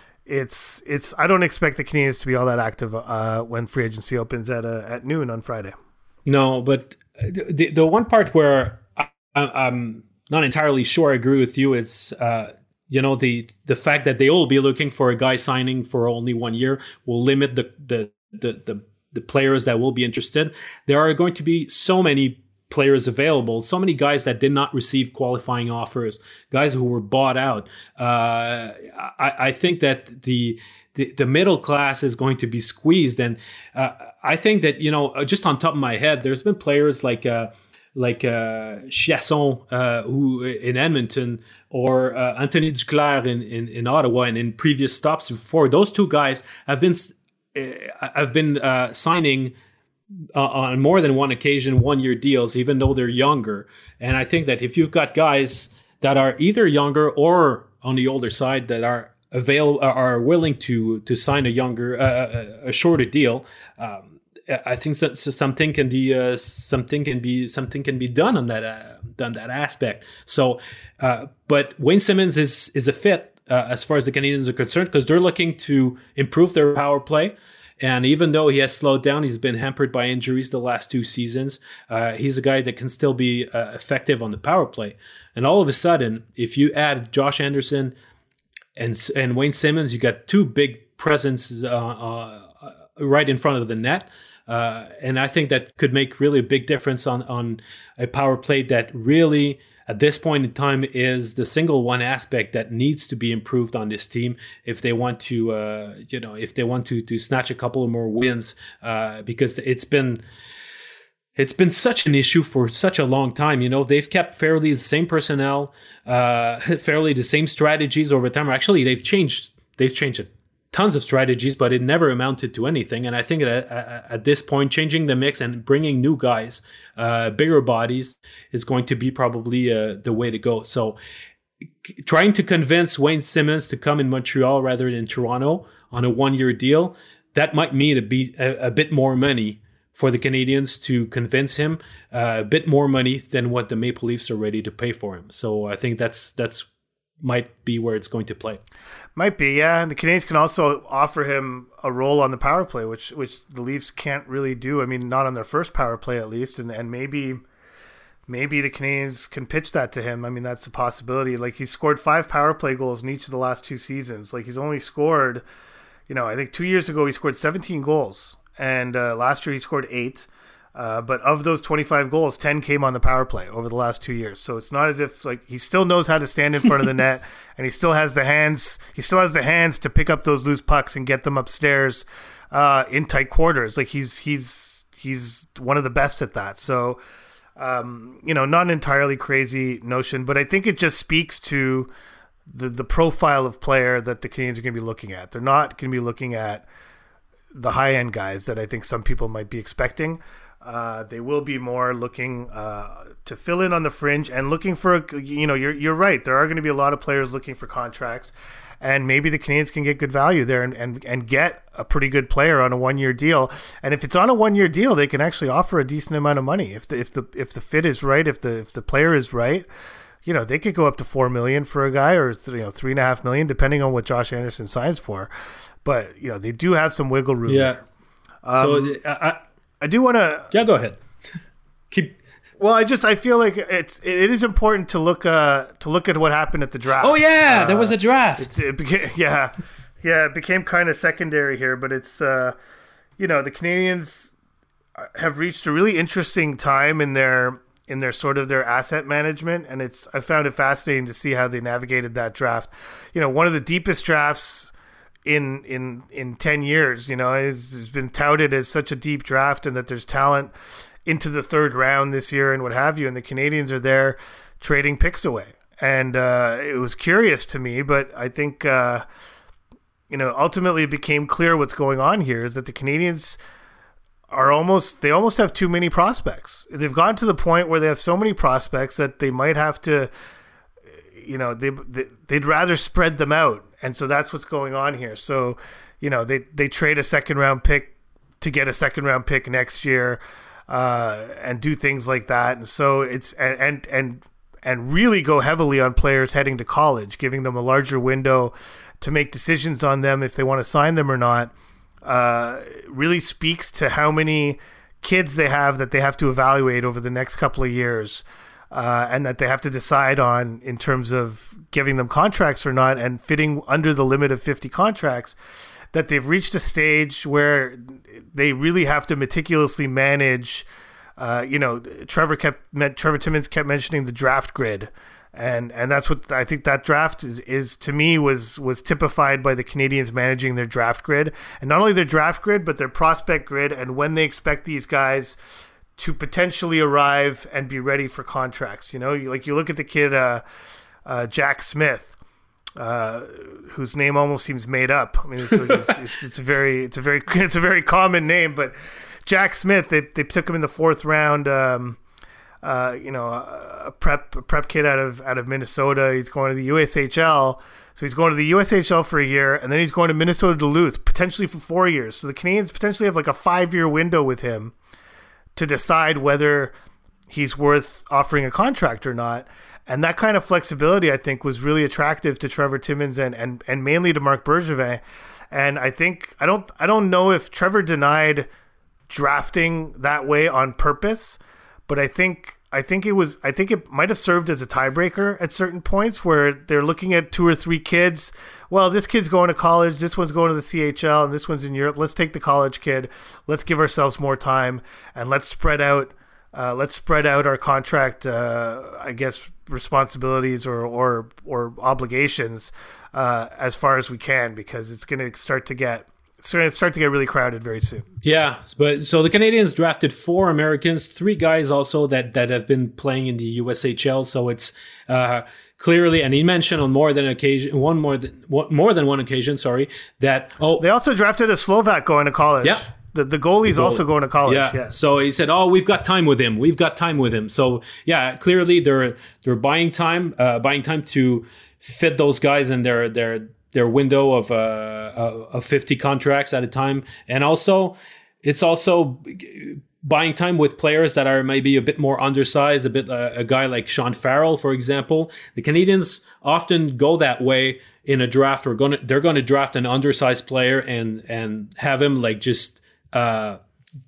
it's it's I don't expect the Canadiens to be all that active uh, when free agency opens at uh, at noon on Friday. No, but the the one part where I, I'm not entirely sure I agree with you is. Uh, You know, the the fact that they will be looking for a guy signing for only one year will limit the the the the, the players that will be interested. There are going to be so many players available, so many guys that did not receive qualifying offers, guys who were bought out. Uh, I, I think that the, the the middle class is going to be squeezed, and uh, I think that, you know, just on top of my head, there's been players like. Uh, like uh, Chiasson, uh, who in Edmonton, or uh, Anthony Duclair in, in, in Ottawa, and in previous stops before. Those two guys have been uh, have been uh, signing uh, on more than one occasion one-year deals, even though they're younger. And I think that if you've got guys that are either younger or on the older side that are avail are willing to to sign a younger uh, a shorter deal. Um, I think that something can be uh, something can be something can be done on that uh, on that aspect. So, uh, but Wayne Simmons is is a fit uh, as far as the Canadiens are concerned, because they're looking to improve their power play. And even though he has slowed down, he's been hampered by injuries the last two seasons. Uh, he's a guy that can still be uh, effective on the power play. And all of a sudden, if you add Josh Anderson and and Wayne Simmons, you got two big presences uh, uh, right in front of the net. Uh, and I think that could make really a big difference on, on a power play that really, at this point in time, is the single one aspect that needs to be improved on this team if they want to, uh, you know, if they want to to snatch a couple of more wins, uh, because it's been it's been such an issue for such a long time. You know, they've kept fairly the same personnel, uh, fairly the same strategies over time. Actually, they've changed. They've changed it. Tons of strategies, but it never amounted to anything. And I think at, at this point, changing the mix and bringing new guys, uh, bigger bodies, is going to be probably uh, the way to go. So trying to convince Wayne Simmons to come in Montreal rather than Toronto on a one-year deal, that might mean a, be, a, a bit more money for the Canadiens to convince him, uh, a bit more money than what the Maple Leafs are ready to pay for him. So I think that's that's might be where it's going to play. Might be, yeah. And the Canadiens can also offer him a role on the power play, which which the Leafs can't really do. I mean, not on their first power play at least. And and maybe maybe the Canadiens can pitch that to him. I mean, that's a possibility. Like, he's scored five power play goals in each of the last two seasons. Like, he's only scored, you know, I think two years ago he scored seventeen goals, and uh, last year he scored eight. Uh, but of those twenty-five goals, ten came on the power play over the last two years. So it's not as if, like, he still knows how to stand in front of the net, and he still has the hands. He still has the hands to pick up those loose pucks and get them upstairs uh, in tight quarters. Like, he's he's he's one of the best at that. So, um, you know, not an entirely crazy notion, but I think it just speaks to the the profile of player that the Canadiens are going to be looking at. They're not going to be looking at the high end guys that I think some people might be expecting. Uh, they will be more looking uh, to fill in on the fringe and looking for, you know, you're you're right. There are going to be a lot of players looking for contracts, and maybe the Canadiens can get good value there and, and, and get a pretty good player on a one-year deal. And if it's on a one-year deal, they can actually offer a decent amount of money if the if the if the fit is right, if the if the player is right. You know, they could go up to four million for a guy, or you know, three and a half million, depending on what Josh Anderson signs for. But you know, they do have some wiggle room. Yeah. Um, so I, I, I do want to. Yeah, go ahead. Keep. Well, I just I feel like it's it is important to look uh to look at what happened at the draft. Oh yeah, uh, there was a draft. It, it became, yeah, yeah, it became kind of secondary here, but it's uh, you know, the Canadiens have reached a really interesting time in their. in their sort of their asset management, and it's I found it fascinating to see how they navigated that draft. You know, one of the deepest drafts in in in ten years. You know, it's, it's been touted as such a deep draft, and that there's talent into the third round this year and what have you. And the Canadiens are there trading picks away, and uh, it was curious to me, but I think uh, you know ultimately it became clear what's going on here is that the Canadiens are almost they almost have too many prospects. They've gotten to the point where they have so many prospects that they might have to, you know, they, they they'd rather spread them out, and so that's what's going on here. So, you know, they they trade a second round pick to get a second round pick next year, uh, and do things like that. And so it's and and and and really go heavily on players heading to college, giving them a larger window to make decisions on them if they want to sign them or not. Uh, really speaks to how many kids they have that they have to evaluate over the next couple of years, uh, and that they have to decide on in terms of giving them contracts or not, and fitting under the limit of fifty contracts, that they've reached a stage where they really have to meticulously manage. Uh, you know, Trevor kept Trevor Timmins kept mentioning the draft grid. And and that's what I think that draft is, is to me was was typified by the Canadiens managing their draft grid, and not only their draft grid but their prospect grid, and when they expect these guys to potentially arrive and be ready for contracts. You know, you, like you look at the kid uh, uh, Jack Smith, uh, whose name almost seems made up. I mean, it's, it's, it's, it's a very it's a very it's a very common name, but Jack Smith, they they took him in the fourth round. Um, Uh, you know, a prep a prep kid out of out of Minnesota. He's going to the U S H L, so he's going to the U S H L for a year, and then he's going to Minnesota Duluth potentially for four years. So the Canadiens potentially have like a five year window with him to decide whether he's worth offering a contract or not. And that kind of flexibility, I think, was really attractive to Trevor Timmins and and, and mainly to Marc Bergevin. And I think I don't I don't know if Trevor denied drafting that way on purpose. But I think I think it was I think it might have served as a tiebreaker at certain points where they're looking at two or three kids. Well, this kid's going to college, this one's going to the C H L, and this one's in Europe. Let's take the college kid. Let's give ourselves more time, and let's spread out. Uh, let's spread out our contract, uh, I guess, responsibilities or or or obligations uh, as far as we can, because it's going to start to get. It's going to start to get really crowded very soon. Yeah, but so the Canadiens drafted four Americans, three guys also that, that have been playing in the U S H L. So it's uh, clearly, and he mentioned on more than occasion, one more than one, more than one occasion, sorry, that oh they also drafted a Slovak going to college. Yeah. The the goalie's the goalie. also going to college. Yeah. yeah. So he said, "Oh, we've got time with him. We've got time with him." So yeah, clearly they're they're buying time, uh, buying time to fit those guys in their their. their window of uh, of fifty contracts at a time. And also, it's also buying time with players that are maybe a bit more undersized, a bit uh, a guy like Sean Farrell, for example. The Canadiens often go that way in a draft. We're going to they're going to draft an undersized player and and have him like just uh,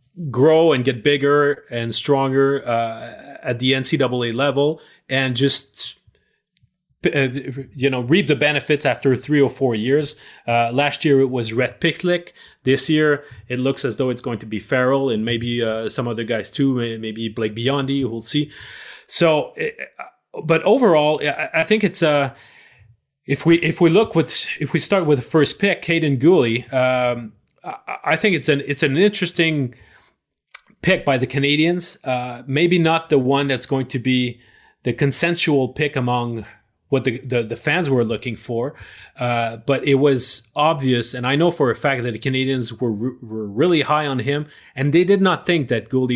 grow and get bigger and stronger uh, at the N C double A level, and just Uh, you know, reap the benefits after three or four years. Uh, last year it was Rhett Picklick. This year it looks as though it's going to be Farrell and maybe uh, some other guys too. Maybe Blake Biondi. We'll see. So, but overall, I think it's uh, if we if we look with if we start with the first pick, Kaiden Guhle. Um, I think it's an it's an interesting pick by the Canadiens. Uh, maybe not the one that's going to be the consensual pick among what the, the, the fans were looking for. Uh, but it was obvious, and I know for a fact that the Canadiens were were really high on him, and they did not think that Guhle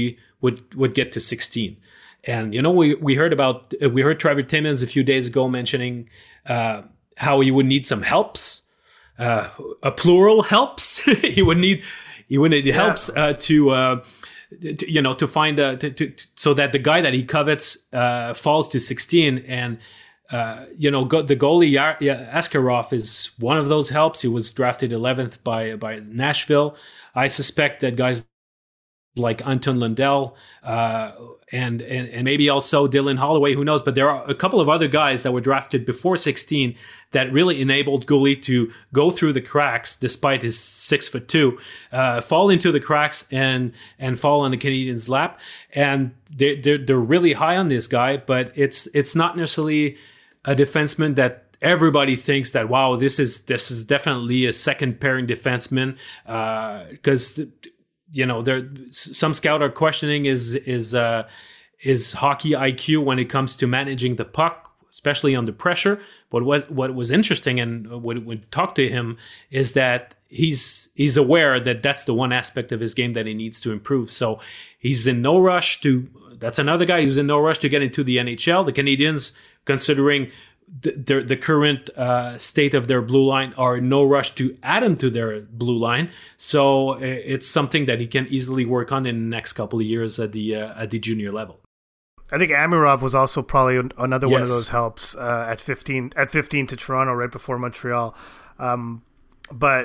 would would get to sixteen. And you know, we we heard about we heard Trevor Timmins a few days ago mentioning uh, how he would need some helps, uh, a plural helps. he would need he would need yeah. helps uh, to. Uh, To, you know, to find a, to, to, to, so that the guy that he covets uh, falls to sixteen, and uh, you know, go, the goalie Yar- Askarov is one of those helps. He was drafted eleventh by by Nashville. I suspect that guys like Anton Lundell uh, and, and and maybe also Dylan Holloway, who knows? But there are a couple of other guys that were drafted before sixteen that really enabled Guhle to go through the cracks, despite his six foot two, uh, fall into the cracks and and fall on the Canadiens' lap. And they're, they're they're really high on this guy, but it's it's not necessarily a defenseman that everybody thinks that, wow, this is this is definitely a second pairing defenseman, because. Uh, You know, there some scout are questioning is is uh, is hockey I Q when it comes to managing the puck, especially under pressure. But what what was interesting and when we talked to him is that he's he's aware that that's the one aspect of his game that he needs to improve. So he's in no rush to. That's another guy who's in no rush to get into the N H L. The Canadiens, considering the the, the current uh, state of their blue line, are in no rush to add him to their blue line. So it's something that he can easily work on in the next couple of years at the uh, at the junior level. I think Amirov was also probably another yes. one of those helps uh, at fifteen at fifteen to Toronto right before Montreal. Um, but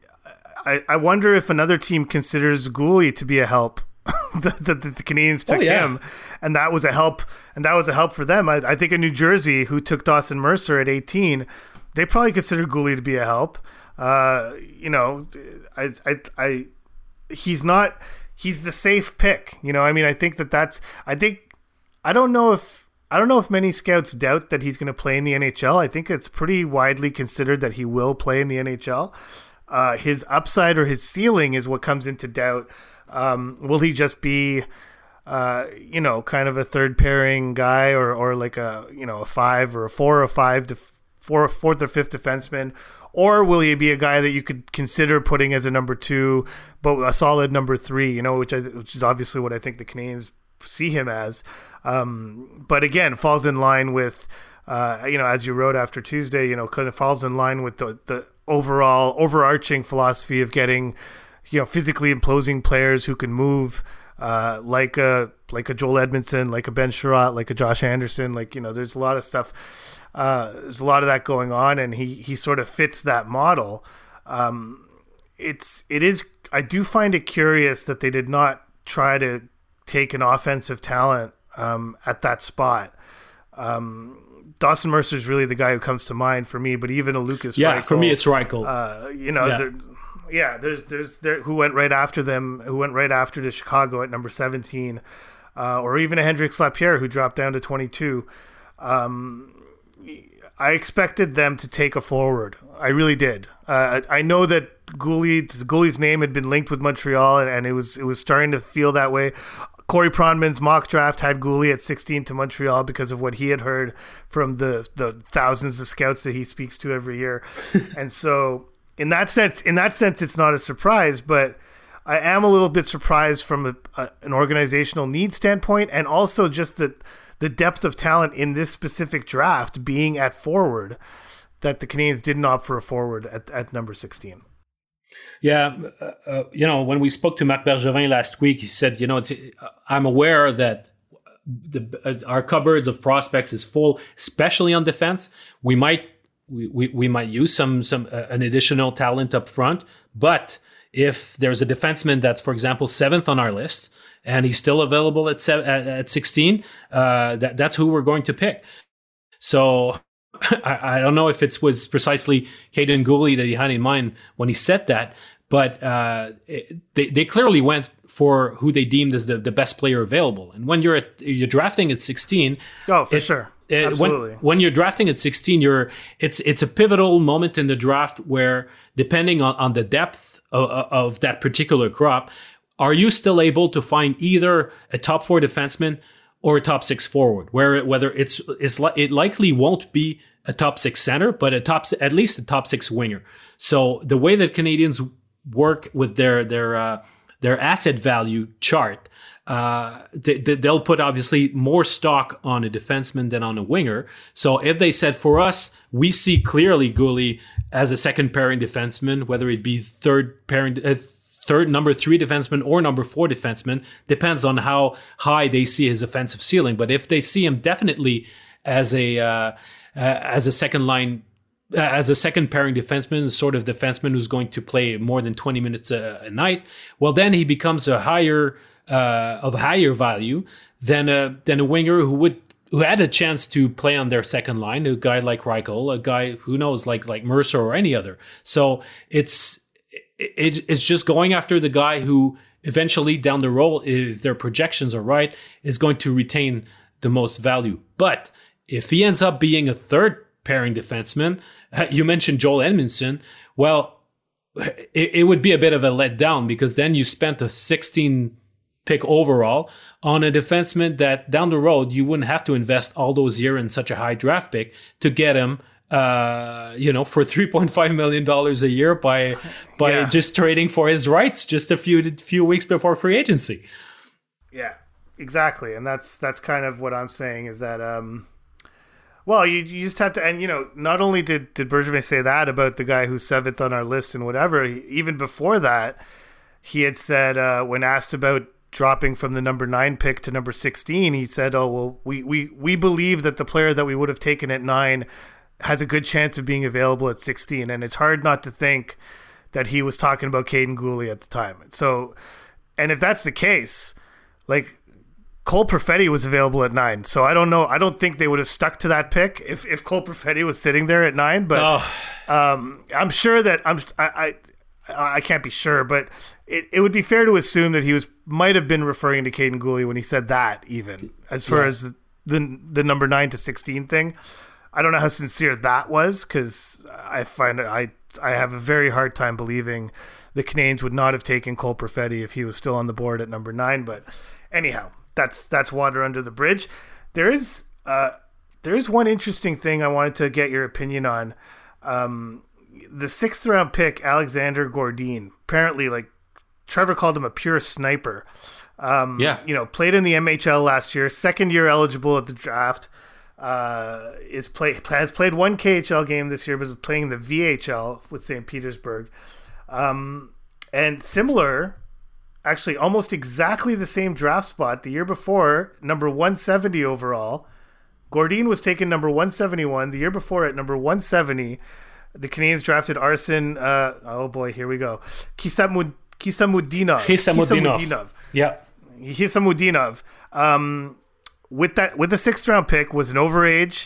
I, I wonder if another team considers Guhle to be a help. the, the, the Canadiens took oh, yeah. him, and that was a help, and that was a help for them. I, I think in New Jersey, who took Dawson Mercer at eighteen, they probably consider Guhle to be a help. Uh, you know, I, I, I, he's not, he's the safe pick. You know, I mean, I think that that's, I think, I don't know if, I don't know if many scouts doubt that he's going to play in the N H L. I think it's pretty widely considered that he will play in the N H L. Uh, his upside or his ceiling is what comes into doubt. Um, will he just be, uh, you know, kind of a third pairing guy, or, or like a, you know, a five or a four or five to four, fourth or fifth defenseman, or will he be a guy that you could consider putting as a number two, but a solid number three, you know, which I, which is obviously what I think the Canadiens see him as. Um, but again, falls in line with, uh, you know, as you wrote after Tuesday, you know, kind of falls in line with the, the overall overarching philosophy of getting, you know, physically imposing players who can move, uh, like a like a Joel Edmondson, like a Ben Sherratt, like a Josh Anderson. Like, you know, there's a lot of stuff. Uh, there's a lot of that going on, and he he sort of fits that model. Um, it's it is. I do find it curious that they did not try to take an offensive talent um, at that spot. Um, Dawson Mercer is really the guy who comes to mind for me, but even a Lucas yeah, Reichel, for me it's Reichel. Uh, you know. Yeah. Yeah, there's there's there who went right after them, who went right after to Chicago at number seventeen, uh, or even a Hendrix Lapierre who dropped down to twenty-two. Um, I expected them to take a forward. I really did. Uh, I know that Guhle, Guhle's name had been linked with Montreal, and, and it was it was starting to feel that way. Corey Pronman's mock draft had Guhle at sixteen to Montreal because of what he had heard from the the thousands of scouts that he speaks to every year, and so. In that sense, in that sense, it's not a surprise, but I am a little bit surprised from a, a, an organizational need standpoint, and also just the the depth of talent in this specific draft being at forward, that the Canadiens didn't opt for a forward at, at number sixteen. Yeah, uh, uh, you know, when we spoke to Marc Bergevin last week, he said, you know, it's, I'm aware that the, uh, our cupboards of prospects is full, especially on defense. We might. We, we, we might use some some uh, an additional talent up front, but if there's a defenseman that's, for example, seventh on our list and he's still available at seven, at, at sixteen, uh, that that's who we're going to pick. So I, I don't know if it was precisely Kaiden Guhle that he had in mind when he said that, but uh, it, they they clearly went for who they deemed as the, the best player available. And when you're at, you're drafting at sixteen, oh for it, sure. Absolutely. When, when you're drafting at sixteen, you're it's it's a pivotal moment in the draft where, depending on, on the depth of, of that particular crop, are you still able to find either a top four defenseman or a top six forward? Where whether it's it's it likely won't be a top six center, but a top at least a top six winger. So the way that Canadiens work with their their uh, their asset value chart, uh, they, they'll put obviously more stock on a defenseman than on a winger. So if they said for us, we see clearly Goulet as a second pairing defenseman, whether it be third pairing, uh, third number three defenseman or number four defenseman, depends on how high they see his offensive ceiling. But if they see him definitely as a uh, uh, as a second line, uh, as a second pairing defenseman, sort of defenseman who's going to play more than twenty minutes a, a night, well, then he becomes a higher uh, of higher value than a than a winger who would who had a chance to play on their second line, a guy like Reichel, a guy who knows like like Mercer or any other. So it's. It, it's just going after the guy who eventually down the road, if their projections are right, is going to retain the most value. But if he ends up being a third pairing defenseman, you mentioned Joel Edmondson, well, it, it would be a bit of a letdown because then you spent a sixteen pick overall on a defenseman that down the road you wouldn't have to invest all those years in such a high draft pick to get him uh you know for three point five million dollars a year by by yeah. just trading for his rights just a few few weeks before free agency. Yeah, exactly. And that's that's kind of what I'm saying is that um well you, you just have to, and you know, not only did did Bergevin say that about the guy who's seventh on our list and whatever, he, even before that he had said uh when asked about dropping from the number nine pick to number sixteen, he said, oh well, we we we believe that the player that we would have taken at nine has a good chance of being available at sixteen. And it's hard not to think that he was talking about Caden Goulet at the time. So, and if that's the case, like Cole Perfetti was available at nine. So I don't know. I don't think they would have stuck to that pick if, if Cole Perfetti was sitting there at nine, but oh. um, I'm sure that I'm, I, I, I can't be sure, but it, it would be fair to assume that he was, might've been referring to Caden Goulet when he said that, even as far yeah. as the, the number nine to sixteen thing. I don't know how sincere that was, because I find it, I I have a very hard time believing the Canadiens would not have taken Cole Perfetti if he was still on the board at number nine. But anyhow, that's that's water under the bridge. There is uh, there is one interesting thing I wanted to get your opinion on. Um, the sixth round pick, Alexander Gordine. Apparently, like Trevor called him a pure sniper. Um, yeah, you know, played in the M H L last year, second year eligible at the draft. Uh, is play has played one K H L game this year, but is playing the V H L with Saint Petersburg. Um, and similar, actually almost exactly the same draft spot the year before, number one seventy overall. Gordine was taken number one seventy-one. The year before at number one seventy, the Canadiens drafted Arsen, uh, oh boy, here we go, Kisamud, Kisamudinov. Kisamudinov. Kisamudinov. Yeah. Kisamudinov. Um, With that, with the sixth round pick, was an overage,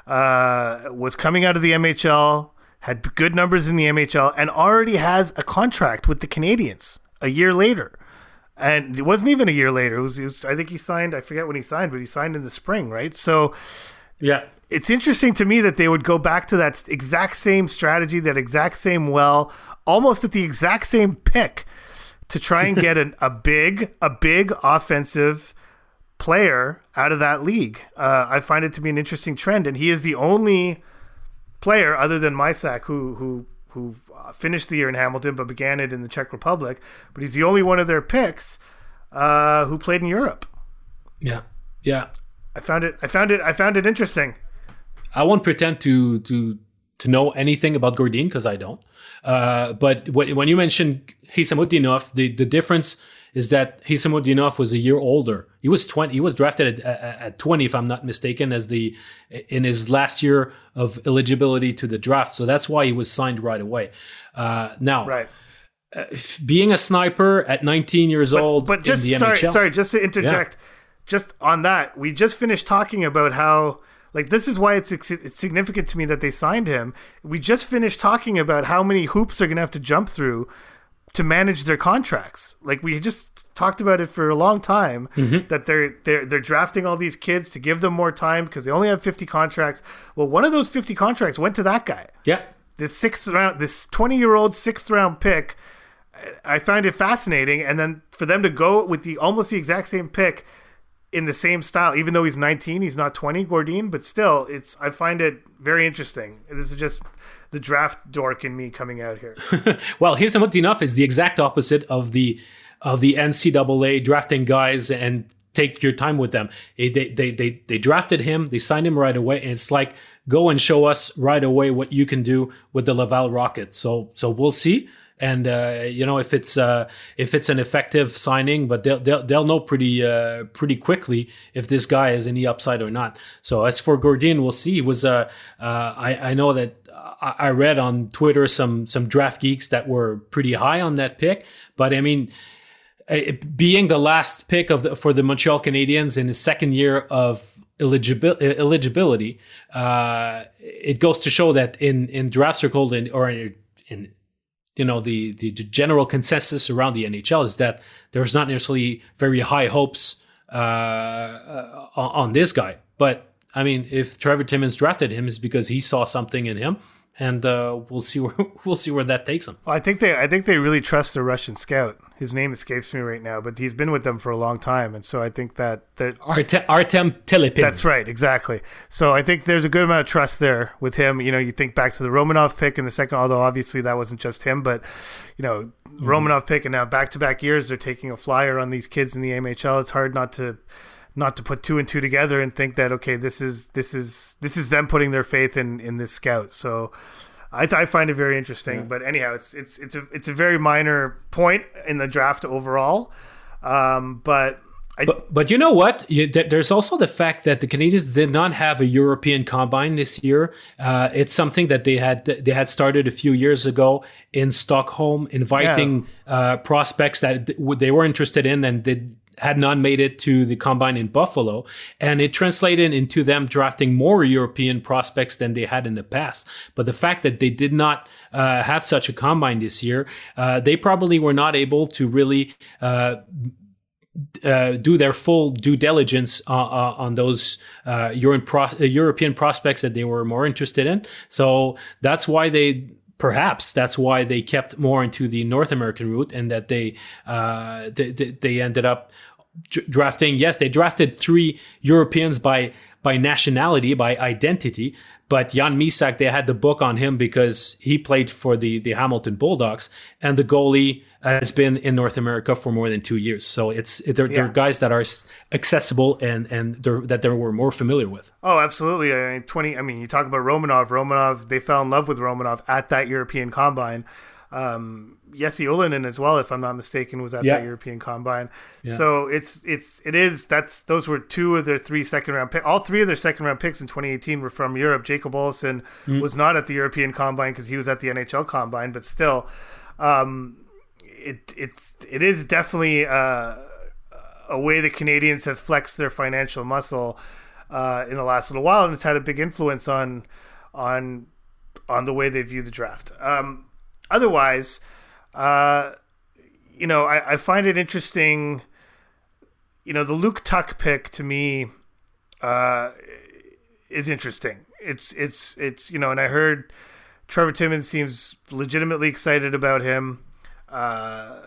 uh, was coming out of the M H L, had good numbers in the M H L, and already has a contract with the Canadiens a year later. And it wasn't even a year later. It was, it was, I think he signed, I forget when he signed, but he signed in the spring, right? So, yeah, it's interesting to me that they would go back to that exact same strategy, that exact same well, almost at the exact same pick, to try and get an, a big, a big offensive player out of that league. Uh, I find it to be an interesting trend, and he is the only player other than Mysak who who who finished the year in Hamilton but began it in the Czech Republic. But he's the only one of their picks uh, who played in Europe. Yeah, yeah. I found it. I found it. I found it interesting. I won't pretend to to to know anything about Gordine because I don't. Uh, but when you mentioned Hisamudinov, the the difference is that Hisamudinov was a year older. He was twenty. He was drafted at, at, at twenty, if I'm not mistaken, as the in his last year of eligibility to the draft. So that's why he was signed right away. Uh, now, right. uh, being a sniper at nineteen years but, old, but just in the sorry, M H L, sorry, just to interject, yeah. just on that, we just finished talking about how. Like, this is why it's, it's significant to me that they signed him. We just finished talking about how many hoops they're going to have to jump through to manage their contracts. Like, we just talked about it for a long time, mm-hmm. that they're, they're they're drafting all these kids to give them more time because they only have fifty contracts. Well, one of those fifty contracts went to that guy. Yeah. This sixth round, this twenty-year-old sixth round pick, I find it fascinating. And then for them to go with the almost the exact same pick in the same style, even though he's nineteen, he's not twenty, Gordine, but still, it's I find it very interesting. This is just the draft dork in me coming out here. Well, Hisamudinov is the exact opposite of the of the N C double A drafting guys and take your time with them. They, they, they, they drafted him. They signed him right away. And it's like, go and show us right away what you can do with the Laval Rockets. So, so we'll see. And, uh, you know, if it's, uh, if it's an effective signing, but they'll, they'll, they'll know pretty, uh, pretty quickly if this guy has any upside or not. So as for Gourdin, we'll see. It was, uh, uh, I, I know that I, I read on Twitter some, some draft geeks that were pretty high on that pick, but I mean, it, being the last pick of the, for the Montreal Canadiens in the second year of eligibil- eligibility, uh, it goes to show that in, in draft circle in, or in, in you know, the, the, the general consensus around the N H L is that there's not necessarily very high hopes uh, uh, on this guy. But, I mean, if Trevor Timmins drafted him, it's because he saw something in him. And uh, we'll see where we'll see where that takes him. Well, I think they I think they really trust the Russian scout. His name escapes me right now, but he's been with them for a long time, and so I think that that Artem, Artem Telepin. That's right, exactly. So I think there's a good amount of trust there with him. You know, you think back to the Romanov pick in the second, although obviously that wasn't just him, but you know, mm-hmm. Romanov pick, and now back to back years they're taking a flyer on these kids in the M H L. It's hard not to. Not to put two and two together and think that okay, this is this is this is them putting their faith in, in this scout. So, I, I find it very interesting. Yeah. But anyhow, it's it's it's a it's a very minor point in the draft overall. Um, but, I, but but you know what? You, th- there's also the fact that the Canadiens did not have a European combine this year. Uh, it's something that they had they had started a few years ago in Stockholm, inviting yeah. uh, prospects that they were interested in and did. had not made it to the combine in Buffalo, and it translated into them drafting more European prospects than they had in the past. But the fact that they did not uh, have such a combine this year, uh, they probably were not able to really uh, uh, do their full due diligence uh, uh, on those uh, European, pro- European prospects that they were more interested in. So that's why they Perhaps that's why they kept more into the North American route, and that they uh, they, they ended up drafting. Yes, they drafted three Europeans by by nationality, by identity. But Jan Mysak, they had the book on him because he played for the the Hamilton Bulldogs, and the goalie has been in North America for more than two years. So it's they're, yeah. they're guys that are accessible and and they're, that they were more familiar with. Oh, absolutely. I mean, twenty. I mean, you talk about Romanov. Romanov, they fell in love with Romanov at that European Combine. Um, Jesse Ullinen as well, if I'm not mistaken, was at yeah. that European Combine. Yeah. So it's it's it is that's those were two of their three second round picks. All three of their second round picks in twenty eighteen were from Europe. Jacob Olsen mm. was not at the European Combine because he was at the N H L Combine, but still. Um, It it's it is definitely uh, a way the Canadiens have flexed their financial muscle uh, in the last little while, and it's had a big influence on on on the way they view the draft. Um, otherwise, uh, you know, I, I find it interesting. You know, the Luke Tuck pick to me uh, is interesting. It's it's it's you know, and I heard Trevor Timmins seems legitimately excited about him. Uh,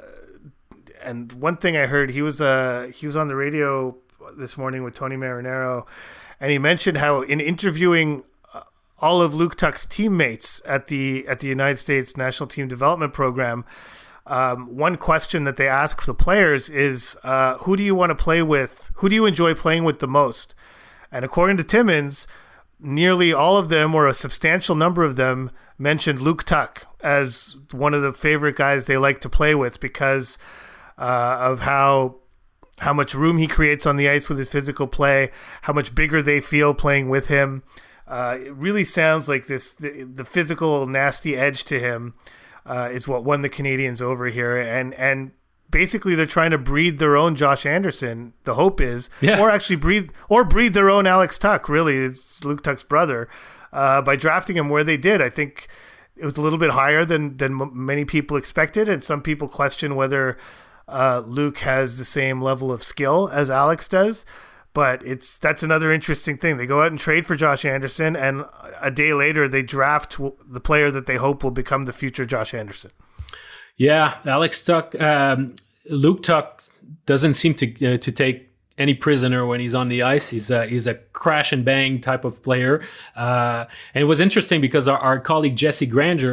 and one thing I heard, he was uh he was on the radio this morning with Tony Marinaro, and he mentioned how in interviewing all of Luke Tuck's teammates at the at the United States National Team Development Program, um, one question that they ask the players is, uh, who do you want to play with? Who do you enjoy playing with the most? And according to Timmins, nearly all of them, or a substantial number of them, mentioned Luke Tuck as one of the favorite guys they like to play with because uh, of how how much room he creates on the ice with his physical play, how much bigger they feel playing with him. Uh, it really sounds like this the, the physical nasty edge to him uh, is what won the Canadiens over here, and and basically they're trying to breed their own Josh Anderson. The hope is, yeah. or actually breed or breed their own Alex Tuck. Really, it's Luke Tuck's brother. Uh, by drafting him where they did, I think it was a little bit higher than than m- many people expected, and some people question whether uh, Luke has the same level of skill as Alex does. But it's that's another interesting thing. They go out and trade for Josh Anderson, and a day later they draft w- the player that they hope will become the future Josh Anderson. Yeah, Alex Tuck, um, Luke Tuck doesn't seem to uh, to take any prisoner when he's on the ice. He's a, he's a crash and bang type of player. Uh, and it was interesting because our, our colleague Jesse Granger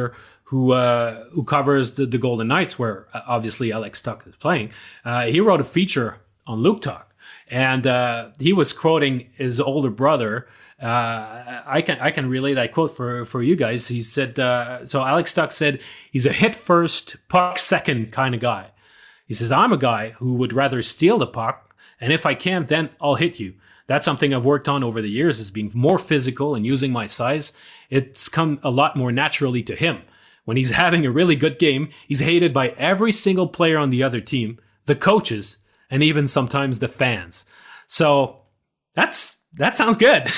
who uh, who covers the, the Golden Knights, where uh, obviously Alex Tuch is playing, uh, he wrote a feature on Luke Tuch, and uh, he was quoting his older brother. Uh, I can I can relay that quote for, for you guys. He said, uh, so Alex Tuch said he's a hit first, puck second kind of guy. He says, I'm a guy who would rather steal the puck, and if I can, then I'll hit you. That's something I've worked on over the years, is being more physical and using my size. It's come a lot more naturally to him. When he's having a really good game, he's hated by every single player on the other team, the coaches, and even sometimes the fans. So that's that sounds good.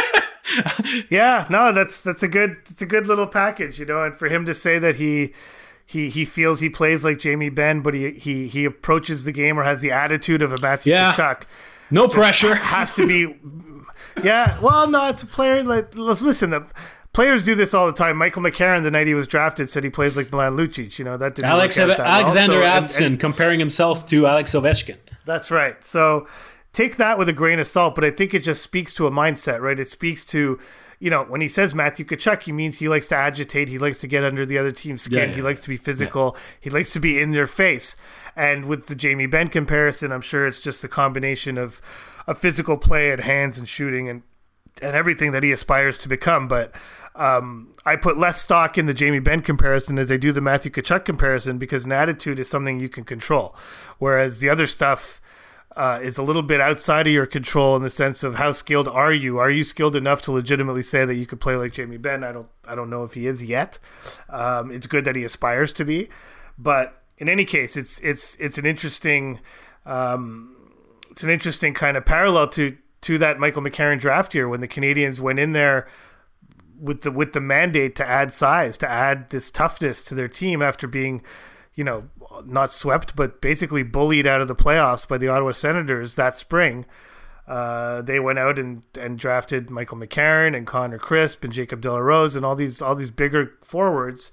Yeah, no, that's that's a good it's a good little package, you know. And for him to say that he he he feels he plays like Jamie Benn, but he he he approaches the game or has the attitude of a Matthew yeah. Tkachuk. No pressure. Has to be. Yeah, well, no, it's a player. Like, listen, the players do this all the time. Michael McCarron, the night he was drafted, said he plays like Milan Lucic. You know that didn't. Alex work out that Alexander well. So, Avdsen and, and, comparing himself to Alex Ovechkin. That's right. So take that with a grain of salt, but I think it just speaks to a mindset, right? It speaks to, you know, when he says Matthew Tkachuk, he means he likes to agitate, he likes to get under the other team's skin, yeah, yeah. he likes to be physical, yeah. he likes to be in their face. And with the Jamie Benn comparison, I'm sure it's just a combination of a physical play at hands and shooting and and everything that he aspires to become. But um, I put less stock in the Jamie Benn comparison as I do the Matthew Tkachuk comparison, because an attitude is something you can control, whereas the other stuff uh, is a little bit outside of your control, in the sense of how skilled are you? Are you skilled enough to legitimately say that you could play like Jamie Benn? I don't I don't know if he is yet. Um, it's good that he aspires to be, but in any case, it's it's it's an interesting um, it's an interesting kind of parallel to to that Michael McCarron draft year, when the Canadians went in there with the with the mandate to add size, to add this toughness to their team after being, you know, not swept, but basically bullied out of the playoffs by the Ottawa Senators that spring. Uh, they went out and, and drafted Michael McCarron and Connor Crisp and Jacob De La Rose and all these all these bigger forwards.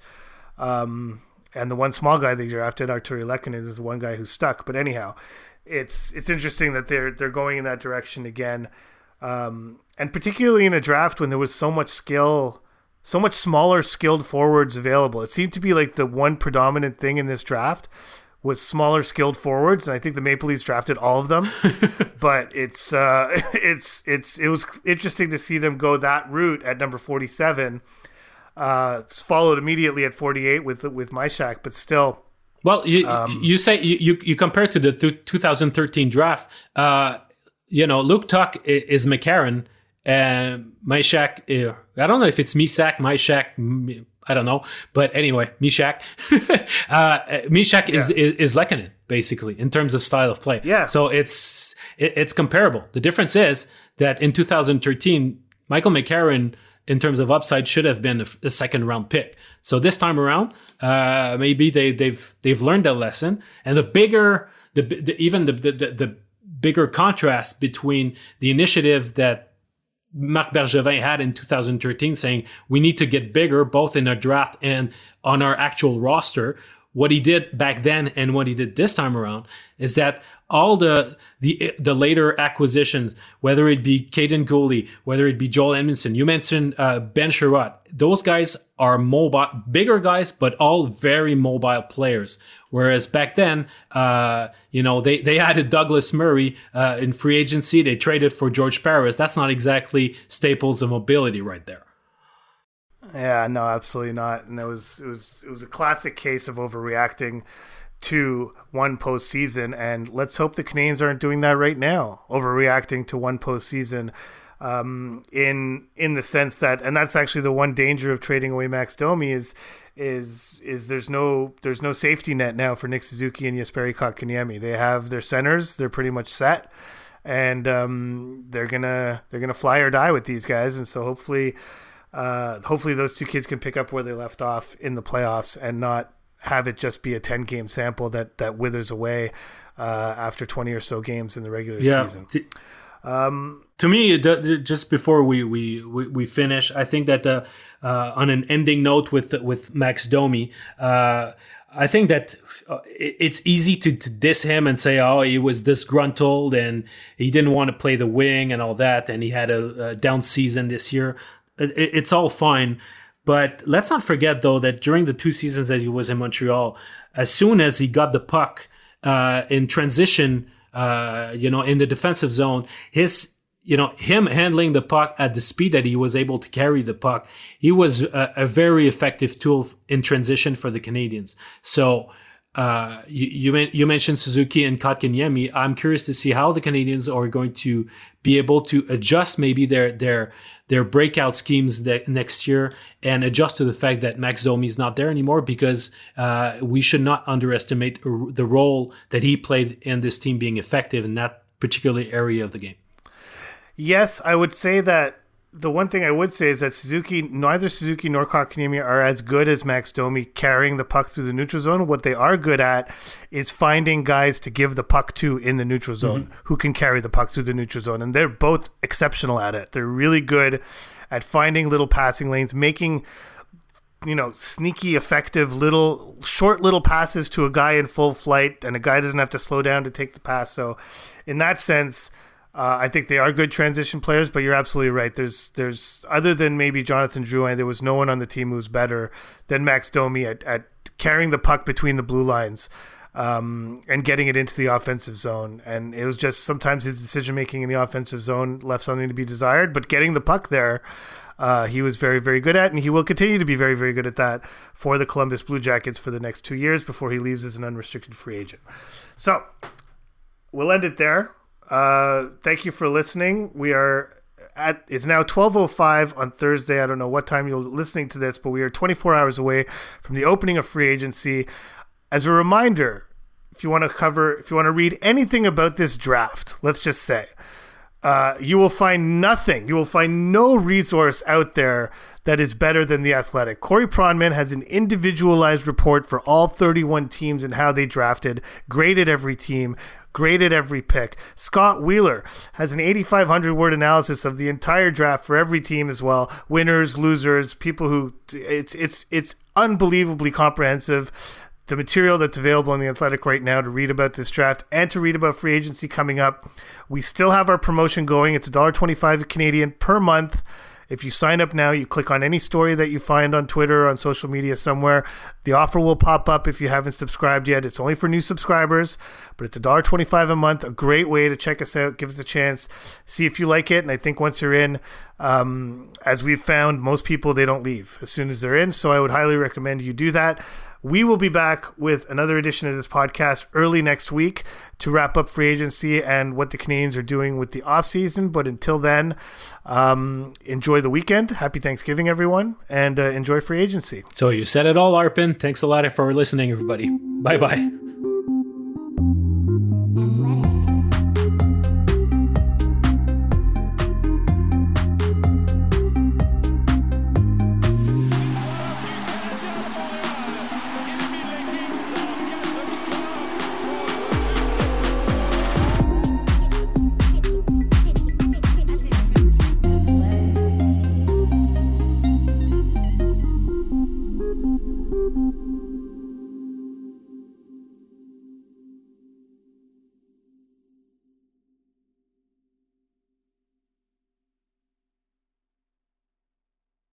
Um, and the one small guy they drafted, Artturi Lehkonen, is the one guy who stuck. But anyhow, it's it's interesting that they're they're going in that direction again, um, and particularly in a draft when there was so much skill, so much smaller skilled forwards available. It seemed to be like the one predominant thing in this draft was smaller skilled forwards, and I think the Maple Leafs drafted all of them. But it's uh, it's it's it was interesting to see them go that route at number forty-seven, uh, followed immediately at forty-eight with with Mysak, but still. Well, you um, you say you you compare to the th- twenty thirteen draft. Uh, you know, Luke Tuch is McCarron, and Mysak. Uh, I don't know if it's Mysak, Mysak. I don't know, but anyway, Mysak. uh, Mysak yeah. is, is is Lehkonen, basically, in terms of style of play. Yeah. So it's it, it's comparable. The difference is that in two thousand thirteen, Michael McCarron, in terms of upside, should have been a, a second round pick. So this time around, uh, maybe they, they've they've learned that lesson. And the bigger, the, the even the, the the bigger contrast between the initiative that Marc Bergevin had in two thousand thirteen, saying we need to get bigger, both in our draft and on our actual roster. What he did back then and what he did this time around is that all the the the later acquisitions, whether it be Caden Gooley, whether it be Joel Edmondson, you mentioned uh, Ben Sherratt, those guys are mobile, bigger guys, but all very mobile players. Whereas back then, uh, you know, they, they added Douglas Murray uh, in free agency. They traded for George Parris. That's not exactly staples of mobility right there. Yeah, no, absolutely not. And it was it was it was a classic case of overreacting to one postseason, and let's hope the Canadians aren't doing that right now, overreacting to one postseason. Um, in in the sense that, and that's actually the one danger of trading away Max Domi is is is there's no there's no safety net now for Nick Suzuki and Jesperi Kotkaniemi. They have their centers; they're pretty much set, and um, they're gonna they're gonna fly or die with these guys. And so hopefully, uh, hopefully those two kids can pick up where they left off in the playoffs and not have it just be a ten game sample that that withers away uh, after twenty or so games in the regular yeah. season. Um, to me, just before we, we, we, we finish, I think that uh, uh, on an ending note with with Max Domi, uh, I think that it's easy to, to diss him and say, oh, he was disgruntled and he didn't want to play the wing and all that, and he had a, a down season this year. It, it's all fine. But let's not forget, though, that during the two seasons that he was in Montreal, as soon as he got the puck uh, in transition, uh, you know, in the defensive zone, his, you know, him handling the puck at the speed that he was able to carry the puck, he was a, a very effective tool in transition for the Canadiens. So, Uh, you you, you mentioned Suzuki and Kotkaniemi. I'm curious to see how the Canadiens are going to be able to adjust maybe their their their breakout schemes that next year and adjust to the fact that Max Domi is not there anymore, because uh, we should not underestimate the role that he played in this team being effective in that particular area of the game. Yes, I would say that. The one thing I would say is that Suzuki, neither Suzuki nor Kotkaniemi are as good as Max Domi carrying the puck through the neutral zone. What they are good at is finding guys to give the puck to in the neutral zone mm-hmm. who can carry the puck through the neutral zone. And they're both exceptional at it. They're really good at finding little passing lanes, making, you know, sneaky, effective little, short little passes to a guy in full flight, and a guy doesn't have to slow down to take the pass. So in that sense, Uh, I think they are good transition players, but you're absolutely right. There's, there's other than maybe Jonathan Drouin, there was no one on the team who's better than Max Domi at, at carrying the puck between the blue lines um, and getting it into the offensive zone. And it was just sometimes his decision making in the offensive zone left something to be desired, but getting the puck there, uh, he was very, very good at, and he will continue to be very, very good at that for the Columbus Blue Jackets for the next two years before he leaves as an unrestricted free agent. So we'll end it there. Uh, thank you for listening. We are at, it's now twelve oh five on Thursday. I don't know what time you're listening to this, but we are twenty-four hours away from the opening of free agency. As a reminder, if you want to cover, if you want to read anything about this draft, let's just say, uh, you will find nothing. You will find no resource out there that is better than The Athletic. Corey Pronman has an individualized report for all thirty-one teams and how they drafted, graded every team, graded every pick. Scott Wheeler has an eighty-five hundred word analysis of the entire draft for every team as well. Winners, losers, people who it's it's it's unbelievably comprehensive. The material that's available on The Athletic right now to read about this draft and to read about free agency coming up. We still have our promotion going. It's one dollar twenty-five Canadian per month. If you sign up now, you click on any story that you find on Twitter or on social media somewhere. The offer will pop up if you haven't subscribed yet. It's only for new subscribers, but it's one dollar twenty-five a month. A great way to check us out. Give us a chance. See if you like it. And I think once you're in, um, as we've found, most people, they don't leave as soon as they're in. So I would highly recommend you do that. We will be back with another edition of this podcast early next week to wrap up free agency and what the Canadiens are doing with the offseason. But until then, um, enjoy the weekend. Happy Thanksgiving, everyone, and uh, enjoy free agency. So you said it all, Arpin. Thanks a lot for listening, everybody. Bye-bye.